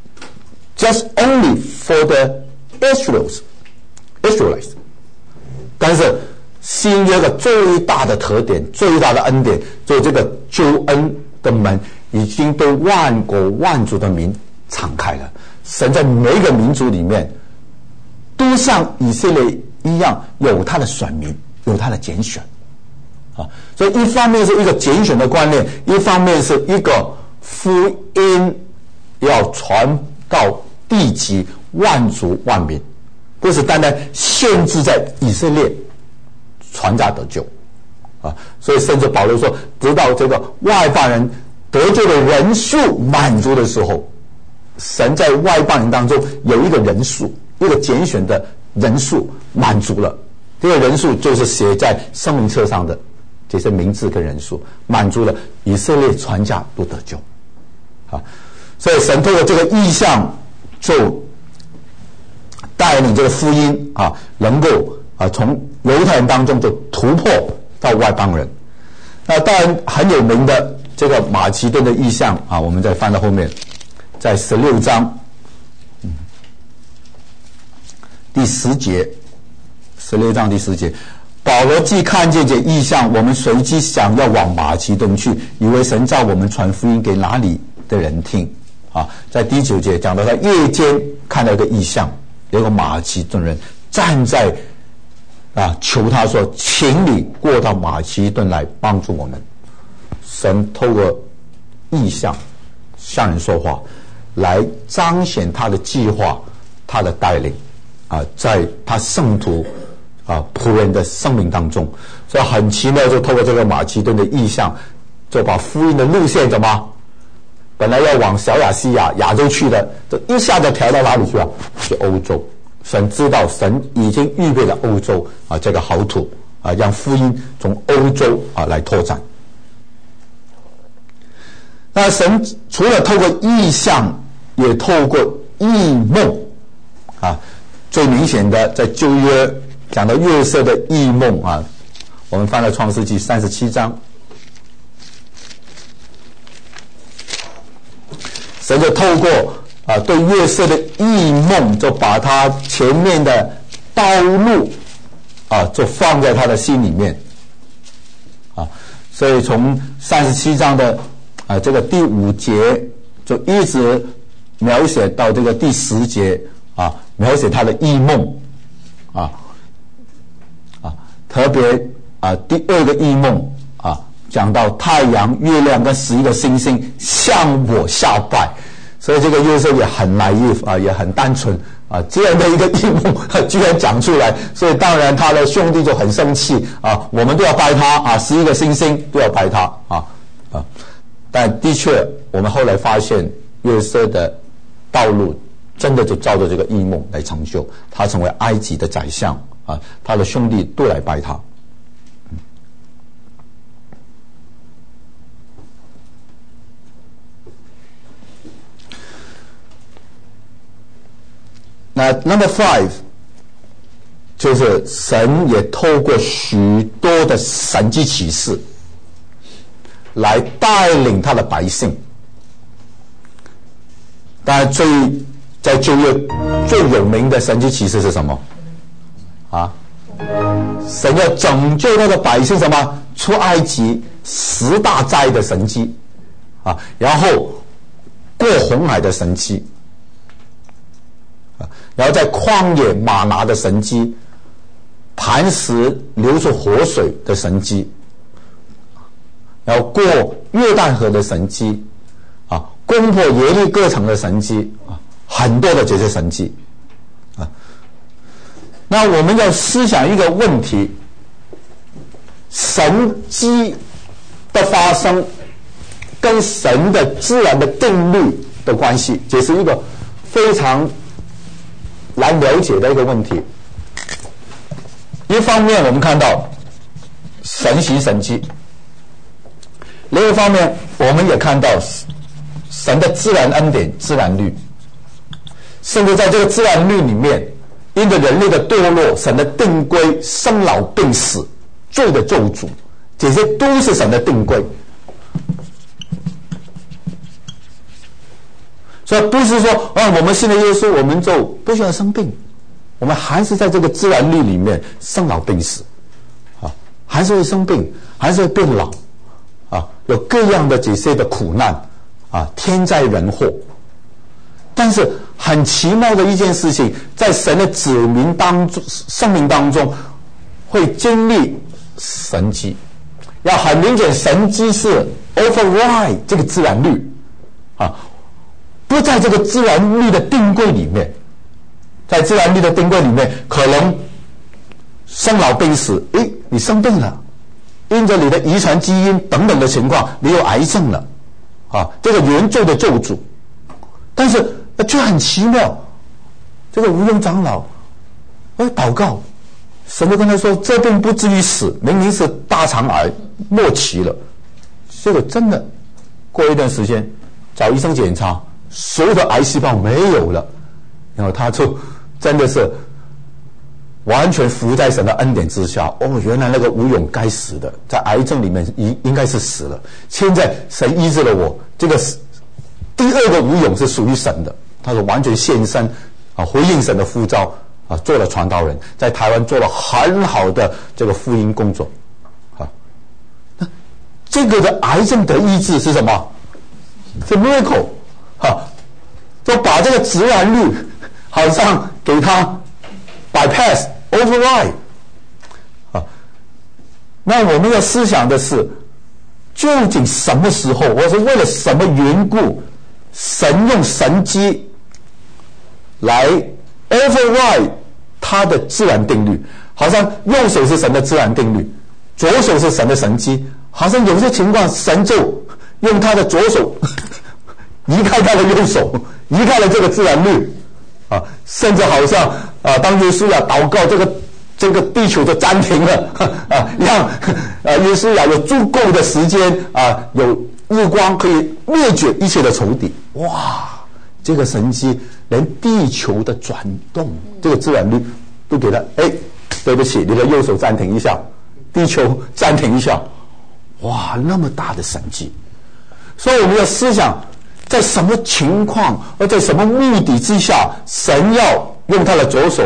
just only for the Israelites Israelites， 但是新约的最大的特点，最大的恩典，就是这个救恩的门已经对万国万族的民敞开了。神在每一个民族里面都像以色列一样，有他的选民，有他的拣选啊。所以一方面是一个拣选的观念，一方面是一个福音要传到地极万族万民，不是单单限制在以色列传家得救啊。所以甚至保罗说，直到这个外邦人得救的人数满足的时候，神在外邦人当中有一个人数，一个拣选的人数满足了，这个人数就是写在生命册上的这些名字跟人数，满足了以色列传家都得救啊。所以神透过这个意象，就带领这个福音啊，能够啊从犹太人当中就突破到外邦人。那当然很有名的这个马其顿的意象啊，我们再翻到后面，在十六章、嗯、第十节，十六章第十节，保罗既看见这意象，我们随即想要往马其顿去，以为神叫我们传福音给哪里的人听啊。在第九节讲到他夜间看到一个意象，有个马其顿人站在啊，求他说，请你过到马其顿来帮助我们。神透过意象向人说话，来彰显他的计划，他的带领啊，在他圣徒啊仆人的生命当中。所以很奇妙，就透过这个马其顿的意象，就把福音的路线怎么本来要往小亚细亚亚洲去的，就一下子调到哪里去啊？去欧洲。神知道，神已经预备了欧洲啊这个好土啊，让福音从欧洲啊来拓展。那神除了透过意象，也透过异梦啊。最明显的，在旧约讲到约瑟的异梦啊，我们翻到创世纪三十七章，神就透过啊，对约瑟的异梦，就把他前面的道路啊，就放在他的心里面啊。所以从三十七章的啊这个第五节就一直描写到这个第十节啊，描写他的异梦啊啊，特别啊第二个异梦啊，讲到太阳、月亮跟十一个星星向我下拜，所以这个约瑟也很 naive 啊，也很单纯啊，这样的一个异梦居然讲出来，所以当然他的兄弟就很生气啊，我们都要拜他啊，十一个星星都要拜他啊啊，但的确我们后来发现约瑟的道路真的就照着这个异梦来成就，他成为埃及的宰相啊，他的兄弟都来拜他。那 number five 就是神也透过许多的神迹奇事来带领他的百姓。当然最在旧约最有名的神迹奇事是什么啊？神要拯救他的百姓什么？出埃及十大灾的神迹啊，然后过红海的神迹，然后在旷野玛拿的神迹，磐石流出活水的神迹，然后过约旦河的神迹啊，攻破耶利哥城的神迹啊，很多的这些神迹啊。那我们要思想一个问题，神迹的发生跟神的自然的定律的关系，这是一个非常难了解的一个问题。一方面我们看到神行神迹，另一方面我们也看到神的自然恩典、自然律，甚至在这个自然律里面，因着人类的堕落，神的定规、生老病死、罪的咒诅，这些都是神的定规。所以不是说啊，我们信了耶稣，我们就不需要生病，我们还是在这个自然律里面生老病死啊，还是会生病，还是会变老啊，有各样的这些的苦难啊，天灾人祸。但是很奇妙的一件事情，在神的子民当中、生命当中会经历神迹。要很明显，神迹是 override 这个自然律啊，不在这个自然律的定规里面。在自然律的定规里面，可能生老病死，诶，你生病了，因着你的遗传基因等等的情况，你有癌症了啊，这个原罪的咒诅。但是却很奇妙，这个无用长老哎祷告，神就跟他说，这病不至于死，明明是大肠癌末期了。这个真的过一段时间找医生检查，所有的癌细胞没有了，然后他就真的是完全服在神的恩典之下。哦，原来那个吴勇该死的，在癌症里面应应该是死了，现在神医治了我。这个第二个吴勇是属于神的，他是完全献身啊，回应神的呼召啊，做了传道人，在台湾做了很好的这个福音工作啊。那这个的癌症的医治是什么？是 miracle 啊，就把这个自然律好像给他 bypass override 啊。那我们要思想的是，究竟什么时候，或是为了什么缘故，神用神迹来 override 他的自然定律？好像右手是神的自然定律，左手是神的神迹，好像有些情况神就用他的左手移开他的右手，移开了这个自然律啊，甚至好像啊，当耶稣亚祷告，这个这个地球就暂停了啊，让啊耶稣亚有足够的时间啊，有日光可以灭绝一切的仇敌。哇，这个神迹连地球的转动这个自然律都给他，哎，对不起，你的右手暂停一下，地球暂停一下。哇，那么大的神迹！所以我们要思想，在什么情况，而在什么目的之下，神要用他的左手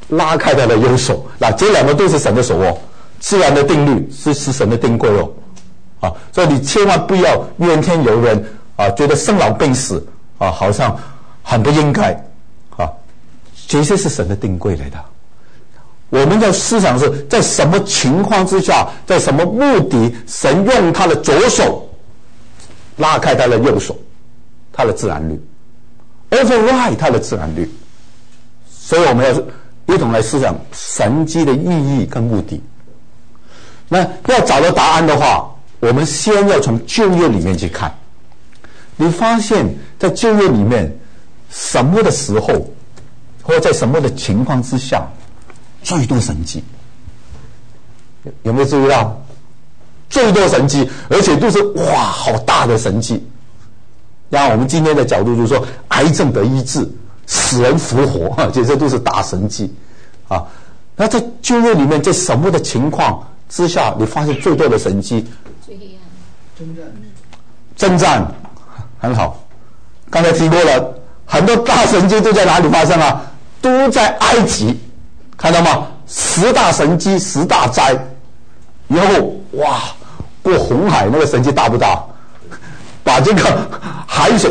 拉开他的右手。那这两个都是神的手哦，自然的定律是是神的定规哦，啊，所以你千万不要怨天尤人啊，觉得生老病死啊好像很不应该啊，这些是神的定规来的。我们要思想是在什么情况之下，在什么目的，神用他的左手拉开他的右手，他的自然律 override 他的自然律。所以我们要一同来思想神迹的意义跟目的。那要找到答案的话，我们先要从旧约里面去看。你发现在旧约里面什么的时候，或者在什么的情况之下最多神迹？有没有注意到？最多神迹，而且都是哇好大的神迹。然后我们今天的角度就是说，癌症得医治，死人复活，这些都是大神迹啊。那在旧约里面，在什么的情况之下，你发现最多的神迹？ 征战， 征战，很好。刚才提过了，很多大神迹都在哪里发生啊？都在埃及，看到吗？十大神迹，十大灾，然后哇，过红海那个神迹大不大？把这个海水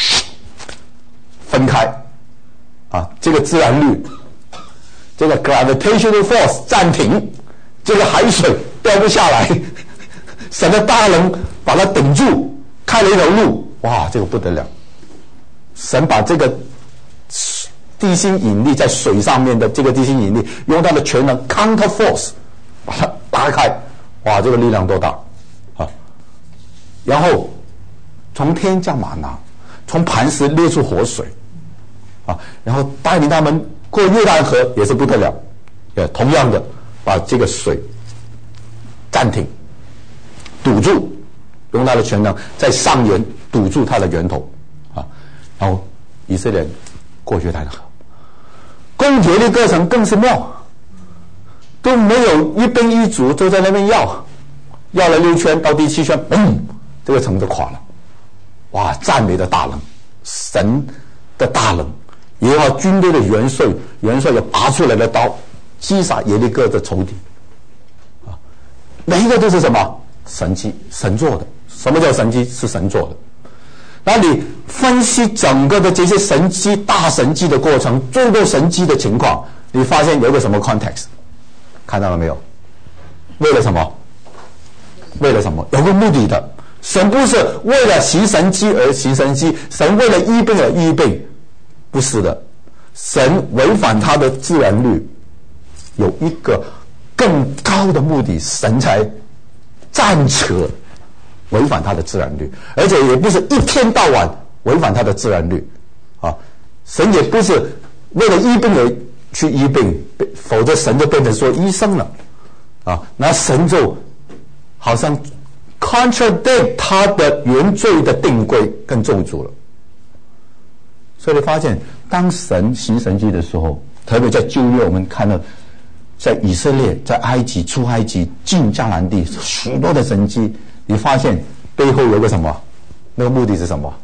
分开啊，这个自然律，这个 gravitational force 暂停，这个海水掉不下来，神的大能把它顶住，开了一条路，哇，这个不得了！神把这个地心引力在水上面的这个地心引力，用它的全能 counter force 把它拉开，哇，这个力量多大啊！然后从天降玛拿，从磐石列出活水啊，然后带领他们过约旦河也是不得了，也同样的把这个水暂停堵住，用他的全能在上游堵住它的源头啊，然后以色列人过约旦河。攻铁的过程更是妙，都没有一兵一卒都在那边要，要了六圈到第七圈，嘣，这个城就垮了。哇，赞美的大能，神的大能，耶和华军队的元帅，元帅有拔出来的刀，击杀耶利哥的仇敌。啊，每一个都是什么神迹？神做的。什么叫神迹？是神做的。那你分析整个的这些神迹、大神迹的过程，最多神迹的情况，你发现有个什么 context？ 看到了没有？为了什么？为了什么？有个目的的。神不是为了行神迹而行神迹，神为了医病而医病，不是的。神违反他的自然律，有一个更高的目的，神才暂且违反他的自然律，而且也不是一天到晚违反他的自然律啊。神也不是为了医病而去医病，否则神就变成说医生了啊。那神就好像contradict 他的原罪的定规跟咒诅了。所以你发现当神行神迹的时候，特别在旧约我们看到在以色列、在埃及、出埃及、进迦南地许多的神迹，你发现背后有个什么？那个目的是什么？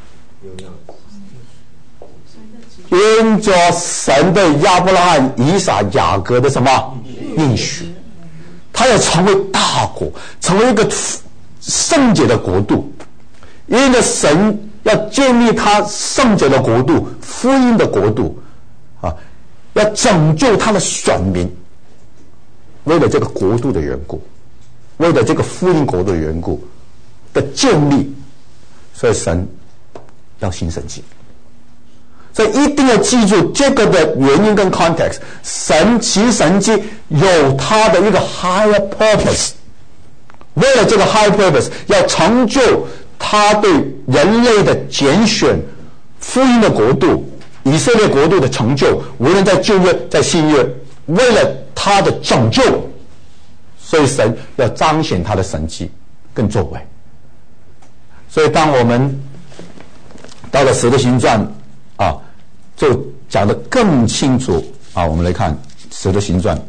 因着神对亚伯拉罕、以撒、雅各的什么应许，他要成为大国，成为一个圣洁的国度。因着神要建立他圣洁的国度、福音的国度啊，要拯救他的选民。为了这个国度的缘故，为了这个福音国度的缘故的建立，所以神要行神迹。所以一定要记住这个的原因跟 context。神行神迹有他的一个 higher purpose， 为了这个 higher purpose 要成就他对人类的拣选、福音的国度、以色列国度的成就，无论在旧约在新约，为了他的拯救，所以神要彰显他的神迹跟作为。所以当我们到了使徒行传啊，就讲得更清楚啊。我们来看使徒行传，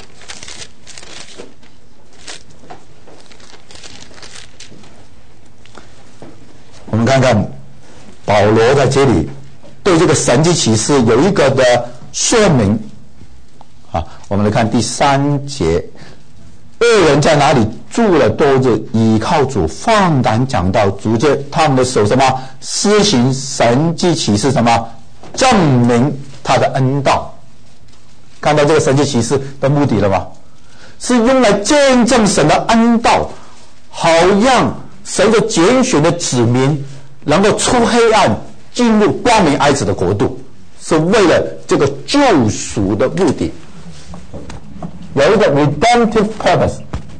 我们看看保罗在这里对这个神迹启示有一个的说明啊，我们来看第三节，恶人在哪里住了多日，倚靠主，放胆讲道，主借他们的手什么施行神迹奇事，什么证明他的恩道。看到这个神迹奇事的目的了吗？是用来见证神的恩道，好让神的拣选的子民能够出黑暗进入光明爱子的国度，是为了这个救赎的目的，有一个 redemptive purpose。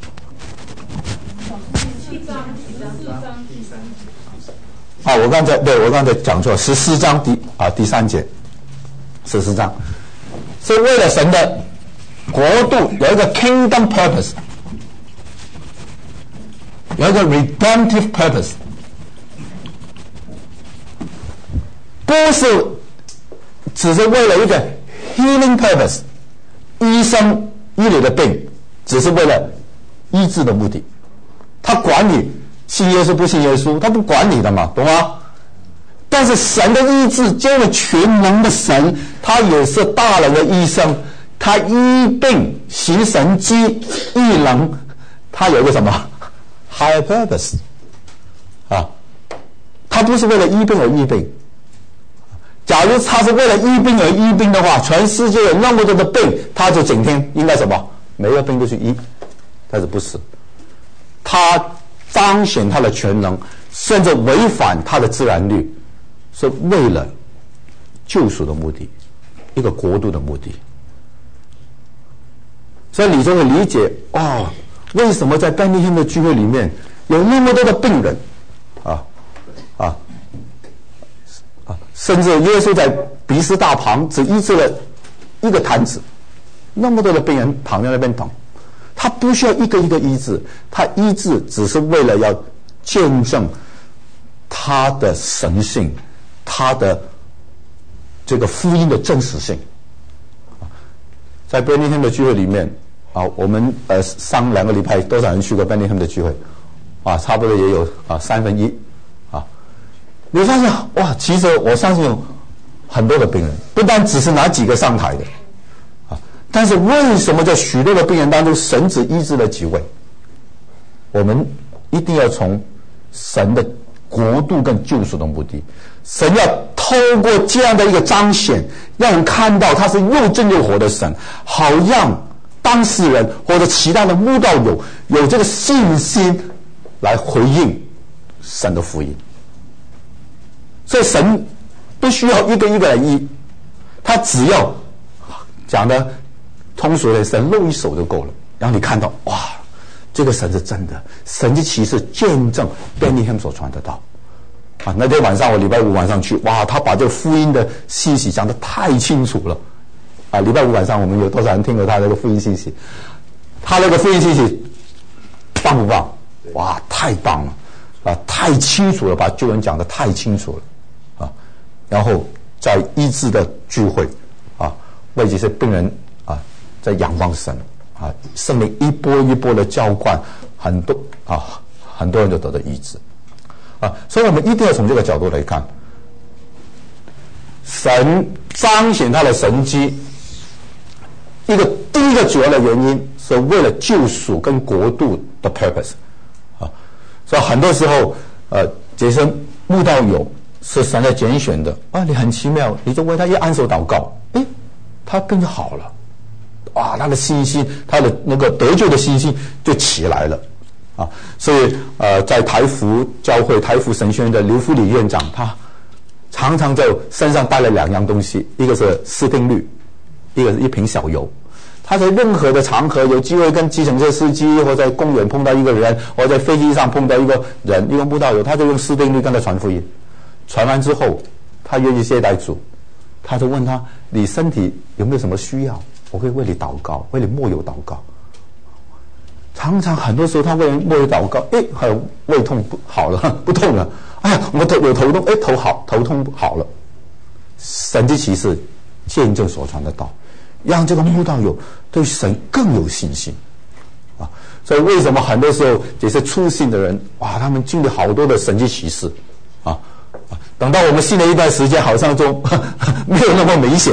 啊，我刚才对我刚才讲错，十四章第啊第三节，十四章是为了神的国度，有一个 kingdom purpose， 有一个 redemptive purpose， 不是只是为了一个 healing purpose， 医生医你的病只是为了医治的目的，他管你信耶稣不信耶稣，他不管你的嘛，懂吗？但是神的医治，这位全能的神，他也是大能的医生，他医病行神迹异能，他有一个什么 higher purpose 啊？他不是为了医病而医病。假如他是为了医病而医病的话，全世界有那么多的病，他就整天应该什么每个病都去医，但是不是？他彰显他的全能，甚至违反他的自然律，是为了救赎的目的，一个国度的目的。所以你就会理解哦，为什么在贝利汉的聚会里面有那么多的病人啊啊啊！甚至耶稣在比斯大旁只医治了一个瘫子，那么多的病人躺在那边等。他不需要一个一个医治，他医治只是为了要见证他的神性，他的这个福音的真实性。在贝利汉的聚会里面啊，我们呃上两个礼拜多少人去过贝利汉的聚会啊？差不多也有啊三分一啊。你发现哇，其实我相信有很多的病人，不单只是哪几个上台的。但是为什么在许多的病人当中，神只医治了几位？我们一定要从神的国度跟救赎的目的，神要透过这样的一个彰显，让人看到他是又真又活的神，好让当事人或者其他的慕道友有这个信心来回应神的福音。所以神不需要一个一个来医，他只要讲的通俗的，神露一手就够了，让你看到哇，这个神是真的，神迹奇事见证贝利汉所传的道啊。那天晚上我礼拜五晚上去，哇，他把这个福音的信息讲得太清楚了啊！礼拜五晚上我们有多少人听过他那个福音信息？他那个福音信息棒不棒？哇，太棒了啊！太清楚了，把救人讲得太清楚了啊！然后在医治的聚会啊，为这些病人啊，在仰望神啊，圣灵一波一波的浇灌，很多啊，很多人就得到医治啊，所以我们一定要从这个角度来看，神彰显他的神迹，一个第一个主要的原因是为了救赎跟国度的 purpose 啊，所以很多时候呃，这些慕道友是神在拣选的啊，你很奇妙，你就为他一按手祷告，诶，他病就好了。哇，他的信心，他的那个得救的信心就起来了啊！所以呃，在台福教会台福神学院的刘福礼院长，他常常在身上带了两样东西，一个是斯汀律，一个是一瓶小油。他在任何的场合有机会跟计程车司机，或在公园碰到一个人，或在飞机上碰到一个人，一个慕道友，他就用斯汀律跟他传福音。传完之后，他愿意接待主，他就问他：你身体有没有什么需要？我会为你祷告，为你默有祷告。常常很多时候他为人默有祷告，哎，还有胃痛不好了，不痛了。哎呀，我头有头痛，哎，头好，头痛好了。神迹奇事见证所传的道，让这个慕道友对神更有信心啊。所以为什么很多时候这些初信的人，哇，他们经历好多的神迹奇事啊啊，等到我们信了一段时间，好像就没有那么明显。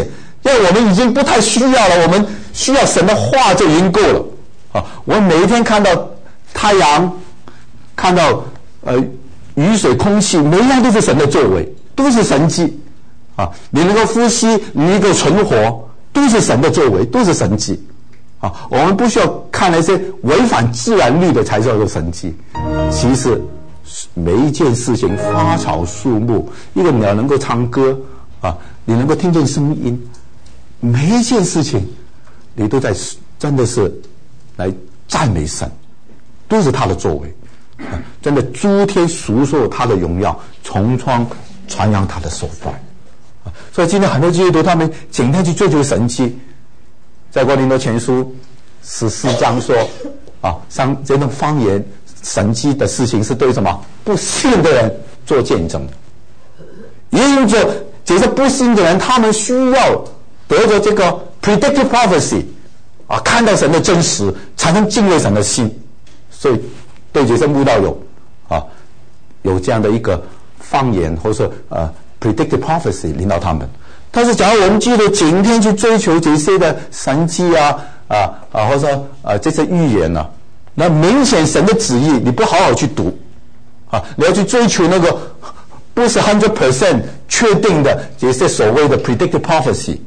因为我们已经不太需要了，我们需要神的话就已经够了啊！我每一天看到太阳，看到呃雨水、空气，每一样都是神的作为，都是神迹啊！你能够呼吸，你能够存活，都是神的作为，都是神迹啊！我们不需要看那些违反自然律的才叫做神迹，其实每一件事情，花草树木，一个鸟能够唱歌啊，你能够听见声音，每一件事情你都在真的是来赞美神，都是他的作为啊，真的诸天述说他的荣耀，穹苍传扬他的手段啊！所以今天很多基督徒他们整天去追求神迹，在哥林多前书十四章说啊，像这种方言神迹的事情是对什么不信的人做见证的，因着这些不信的人，他们需要得着这个 predictive prophecy 啊，看到神的真实，才能敬畏神的心。所以对这些慕道友啊，有这样的一个方言或者呃 predictive prophecy 领导他们。但是假如我们基督徒整天去追求这些的神迹啊啊啊，或者啊这些预言呢、啊，那明显神的旨意你不好好去读啊，你要去追求那个不是 hundred percent 确定的这些所谓的 predictive prophecy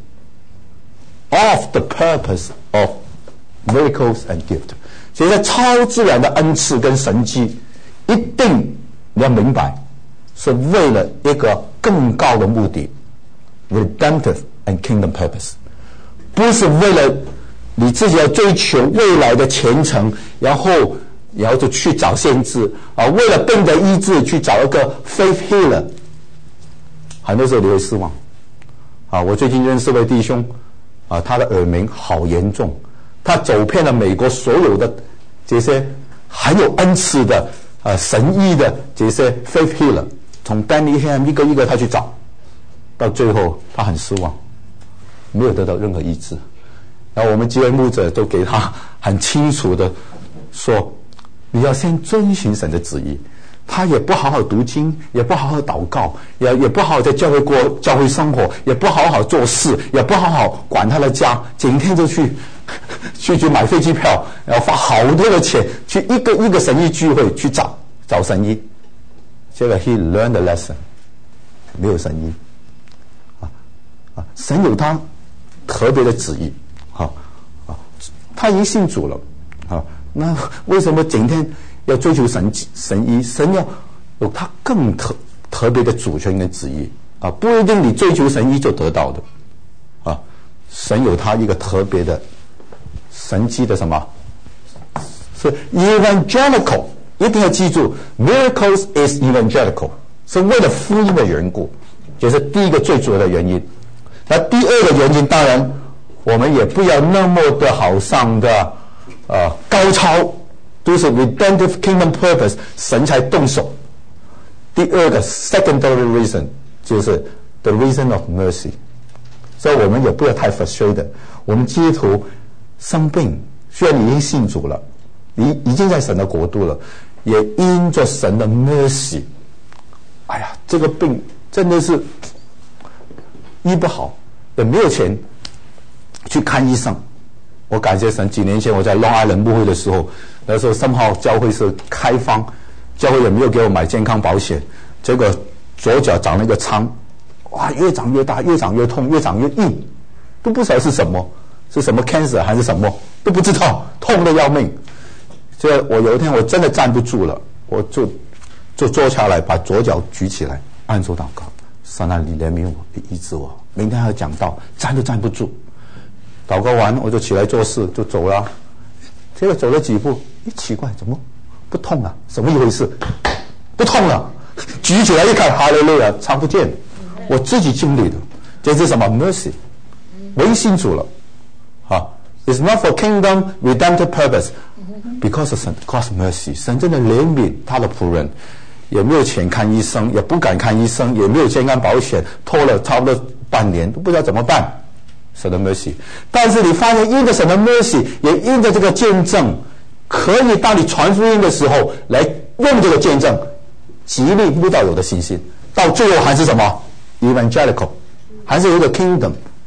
of the purpose of miracles and gift， 所以在超自然的恩赐跟神迹，一定你要明白，是为了一个更高的目的 ，redemptive and kingdom purpose， 不是为了你自己要追求未来的前程，然后然后就去找先知啊，为了病的医治去找一个 faith healer， 很多时候你会失望啊！我最近认识位弟兄啊，他的耳鸣好严重，他走遍了美国所有的这些很有恩赐的啊神医的这些 faith healer， 从 Benny Hinn 一个一个他去找，到最后他很失望，没有得到任何医治。然后我们几位牧者都给他很清楚的说，你要先遵循神的旨意。他也不好好读经，也不好好祷告，也也不好好在教会过教会生活，也不好好做事，也不好好管他的家，整天就去去去买飞机票，然后花好多的钱去一个一个神医聚会去找找神医。结果 he learned the lesson， 没有神医啊啊！神有他特别的旨意，啊啊！他已经信主了啊，那为什么整天要追求神神医？神要有他更特特别的主权跟旨意啊，不一定你追求神医就得到的啊。神有他一个特别的神迹的什么？是 evangelical， 一定要记住 ，miracles is evangelical， 是为了福音的缘故，这是第一个最主要的原因。那第二个原因，当然我们也不要那么的好像的呃高超。都是 redemptive kingdom purpose， 神才动手。第二个 secondary reason 就是 the reason of mercy， 所以我们也不要太 frustrated。我们基督徒生病，虽然你已经信主了，你已经在神的国度了，也因着神的 mercy， 哎呀，这个病真的是医不好，也没有钱去看医生。我感谢神，几年前我在 Long Island 牧会的时候，那时候三号教会是开放，教会也没有给我买健康保险，结果左脚长了一个疮，哇，越长越大，越长越痛，越长越硬，都不晓得是什么，是什么 cancer 还是什么，都不知道，痛得要命。所以我有一天我真的站不住了，我就就坐下来，把左脚举起来，按手祷告，神啊，你怜悯我，你医治我。明天还要讲道，站都站不住。祷告完我就起来做事就走了，结果走了几步，一奇怪，怎么不痛了？什么一回事？不痛了，举起来一看，哈利路亚，看不见，我自己经历的，这是什么 mercy？ 我已信主了，啊 ，It's not for kingdom redemptive purpose， because of God's mercy， 神真的怜悯他的仆人，也没有钱看医生，也不敢看医生，也没有健康保险，拖了差不多半年，都不知道怎么办。神的 mercy， 但是你发现因着神的 mercy， 也因着这个见证，可以当你传福音的时候来用这个见证激励慕道友的信心，到最后还是什么 evangelical， 还是有一个 kingdom。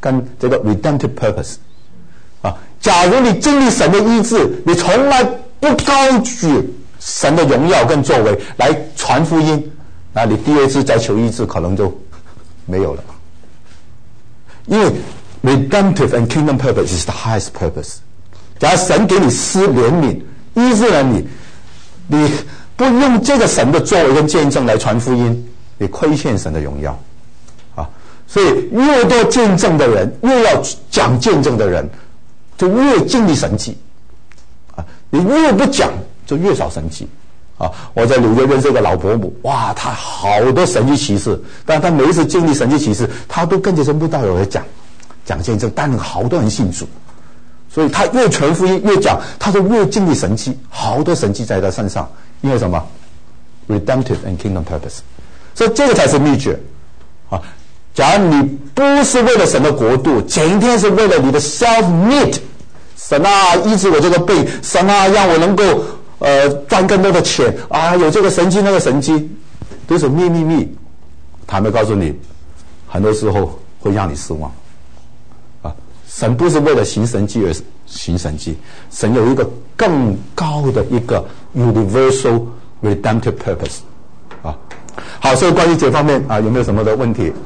跟这个 redemptive purpose 啊。假如你经历神的医治，你从来不高举神的荣耀跟作为来传福音，那你第二次再求医治可能就没有了。因为 redemptive and kingdom purpose is the highest purpose。假如神给你施怜悯，医治了你，你不用这个神的作为跟见证来传福音，你亏欠神的荣耀啊！所以越多见证的人，越要讲见证的人，就越经历神迹啊！你越不讲，就越少神迹啊！我在纽约认识一个老伯母，哇，她好多神迹奇事，但她每一次经历神迹奇事，她都跟着神父道友来讲讲见证，但好多人信主。所以他越传福音越讲，他就越经历神迹，好多神迹在他身上。因为什么 ？redemptive and kingdom purpose。所以这个才是秘诀啊！假如你不是为了神的国度，整天是为了你的 self need， 神啊医治我这个病，神啊让我能够呃赚更多的钱啊，有这个神迹那个神迹，都是秘密密。他们告诉你，很多时候会让你失望。神不是为了行神迹而行神迹，神有一个更高的一个 universal redemptive purpose 啊。好，所以关于这方面啊，有没有什么的问题？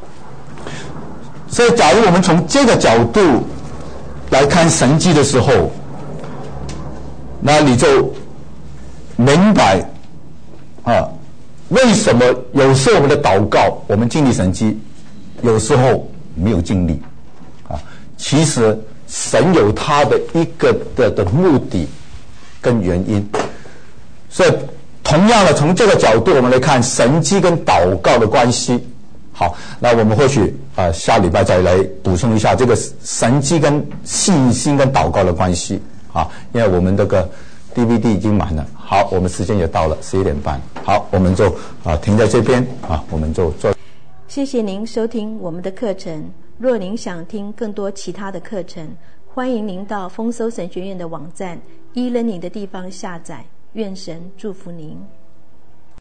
所以，假如我们从这个角度来看神迹的时候，那你就明白啊，为什么有时候我们的祷告，我们经历神迹，有时候没有经历。其实神有他的一个的的目的跟原因，所以同样的从这个角度我们来看神迹跟祷告的关系。好，那我们或许啊、呃、下礼拜再来补充一下这个神迹跟信心跟祷告的关系啊，因为我们这个 D V D 已经满了。好，我们时间也到了十一点半。好，我们就啊、呃、停在这边啊，我们就做。 谢谢您收听我们的课程。若您想听更多其他的课程，欢迎您到丰收神学院的网站 e-learning 的地方下载。愿神祝福您。